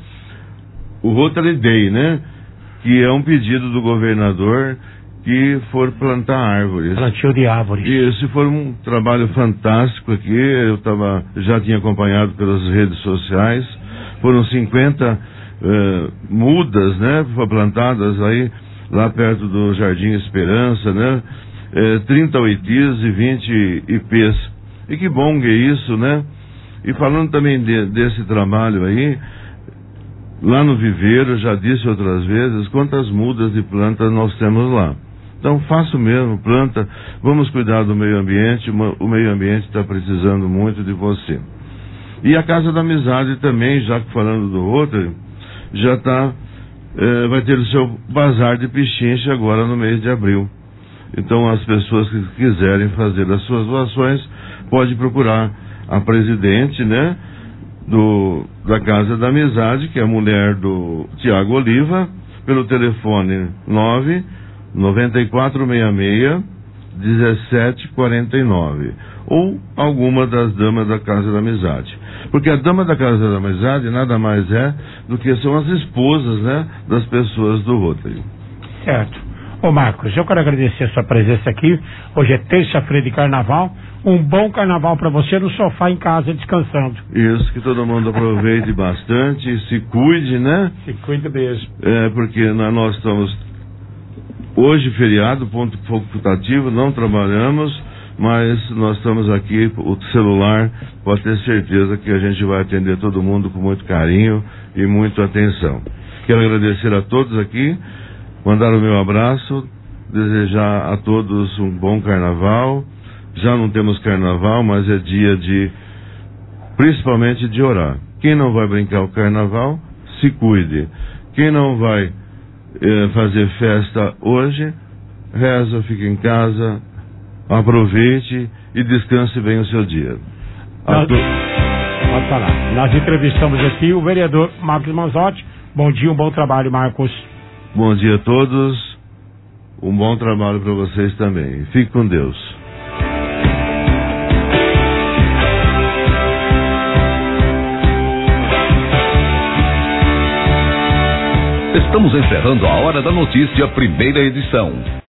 o Rotary Day, né? Que é um pedido do governador que for plantar árvores. Plantio de árvores. Isso, foi um trabalho fantástico aqui, eu tava, já tinha acompanhado pelas redes sociais, foram cinquenta uh, mudas, né? Plantadas aí, lá perto do Jardim Esperança, né? É, trinta oitis e vinte ipês. E que bom que é isso, né? E falando também de, desse trabalho aí, lá no viveiro, já disse outras vezes, quantas mudas de plantas nós temos lá. Então faça o mesmo, planta, vamos cuidar do meio ambiente, o meio ambiente está precisando muito de você. E a Casa da Amizade também, já que falando do Rotary, já está, é, vai ter o seu bazar de pichincha agora no mês de abril. Então as pessoas que quiserem fazer as suas doações, pode procurar a presidente, né, do, da Casa da Amizade, que é a mulher do Tiago Oliva, pelo telefone nove nove quatro seis seis dezessete quarenta e nove, ou alguma das damas da Casa da Amizade. Porque a dama da Casa da Amizade nada mais é do que são as esposas, né, das pessoas do Rotary. Certo. Ô Marcos, eu quero agradecer a sua presença aqui. Hoje é terça-feira de carnaval. Um bom carnaval para você no sofá em casa descansando. Isso, que todo mundo aproveite bastante, se cuide, né? Se cuide mesmo. É, porque nós estamos hoje feriado, ponto facultativo, não trabalhamos, mas nós estamos aqui, o celular, pode ter certeza que a gente vai atender todo mundo com muito carinho e muita atenção. Quero agradecer a todos aqui, mandar o meu abraço, desejar a todos um bom carnaval. Já não temos carnaval, mas é dia de, principalmente de orar. Quem não vai brincar o carnaval, se cuide. Quem não vai eh, fazer festa hoje, reza, fique em casa, aproveite e descanse bem o seu dia. Nós, to... Pode falar. Nós entrevistamos aqui o vereador Marcos Manzotti. Bom dia, um bom trabalho, Marcos. Bom dia a todos. Um bom trabalho para vocês também. Fique com Deus. Estamos encerrando a Hora da Notícia, primeira edição.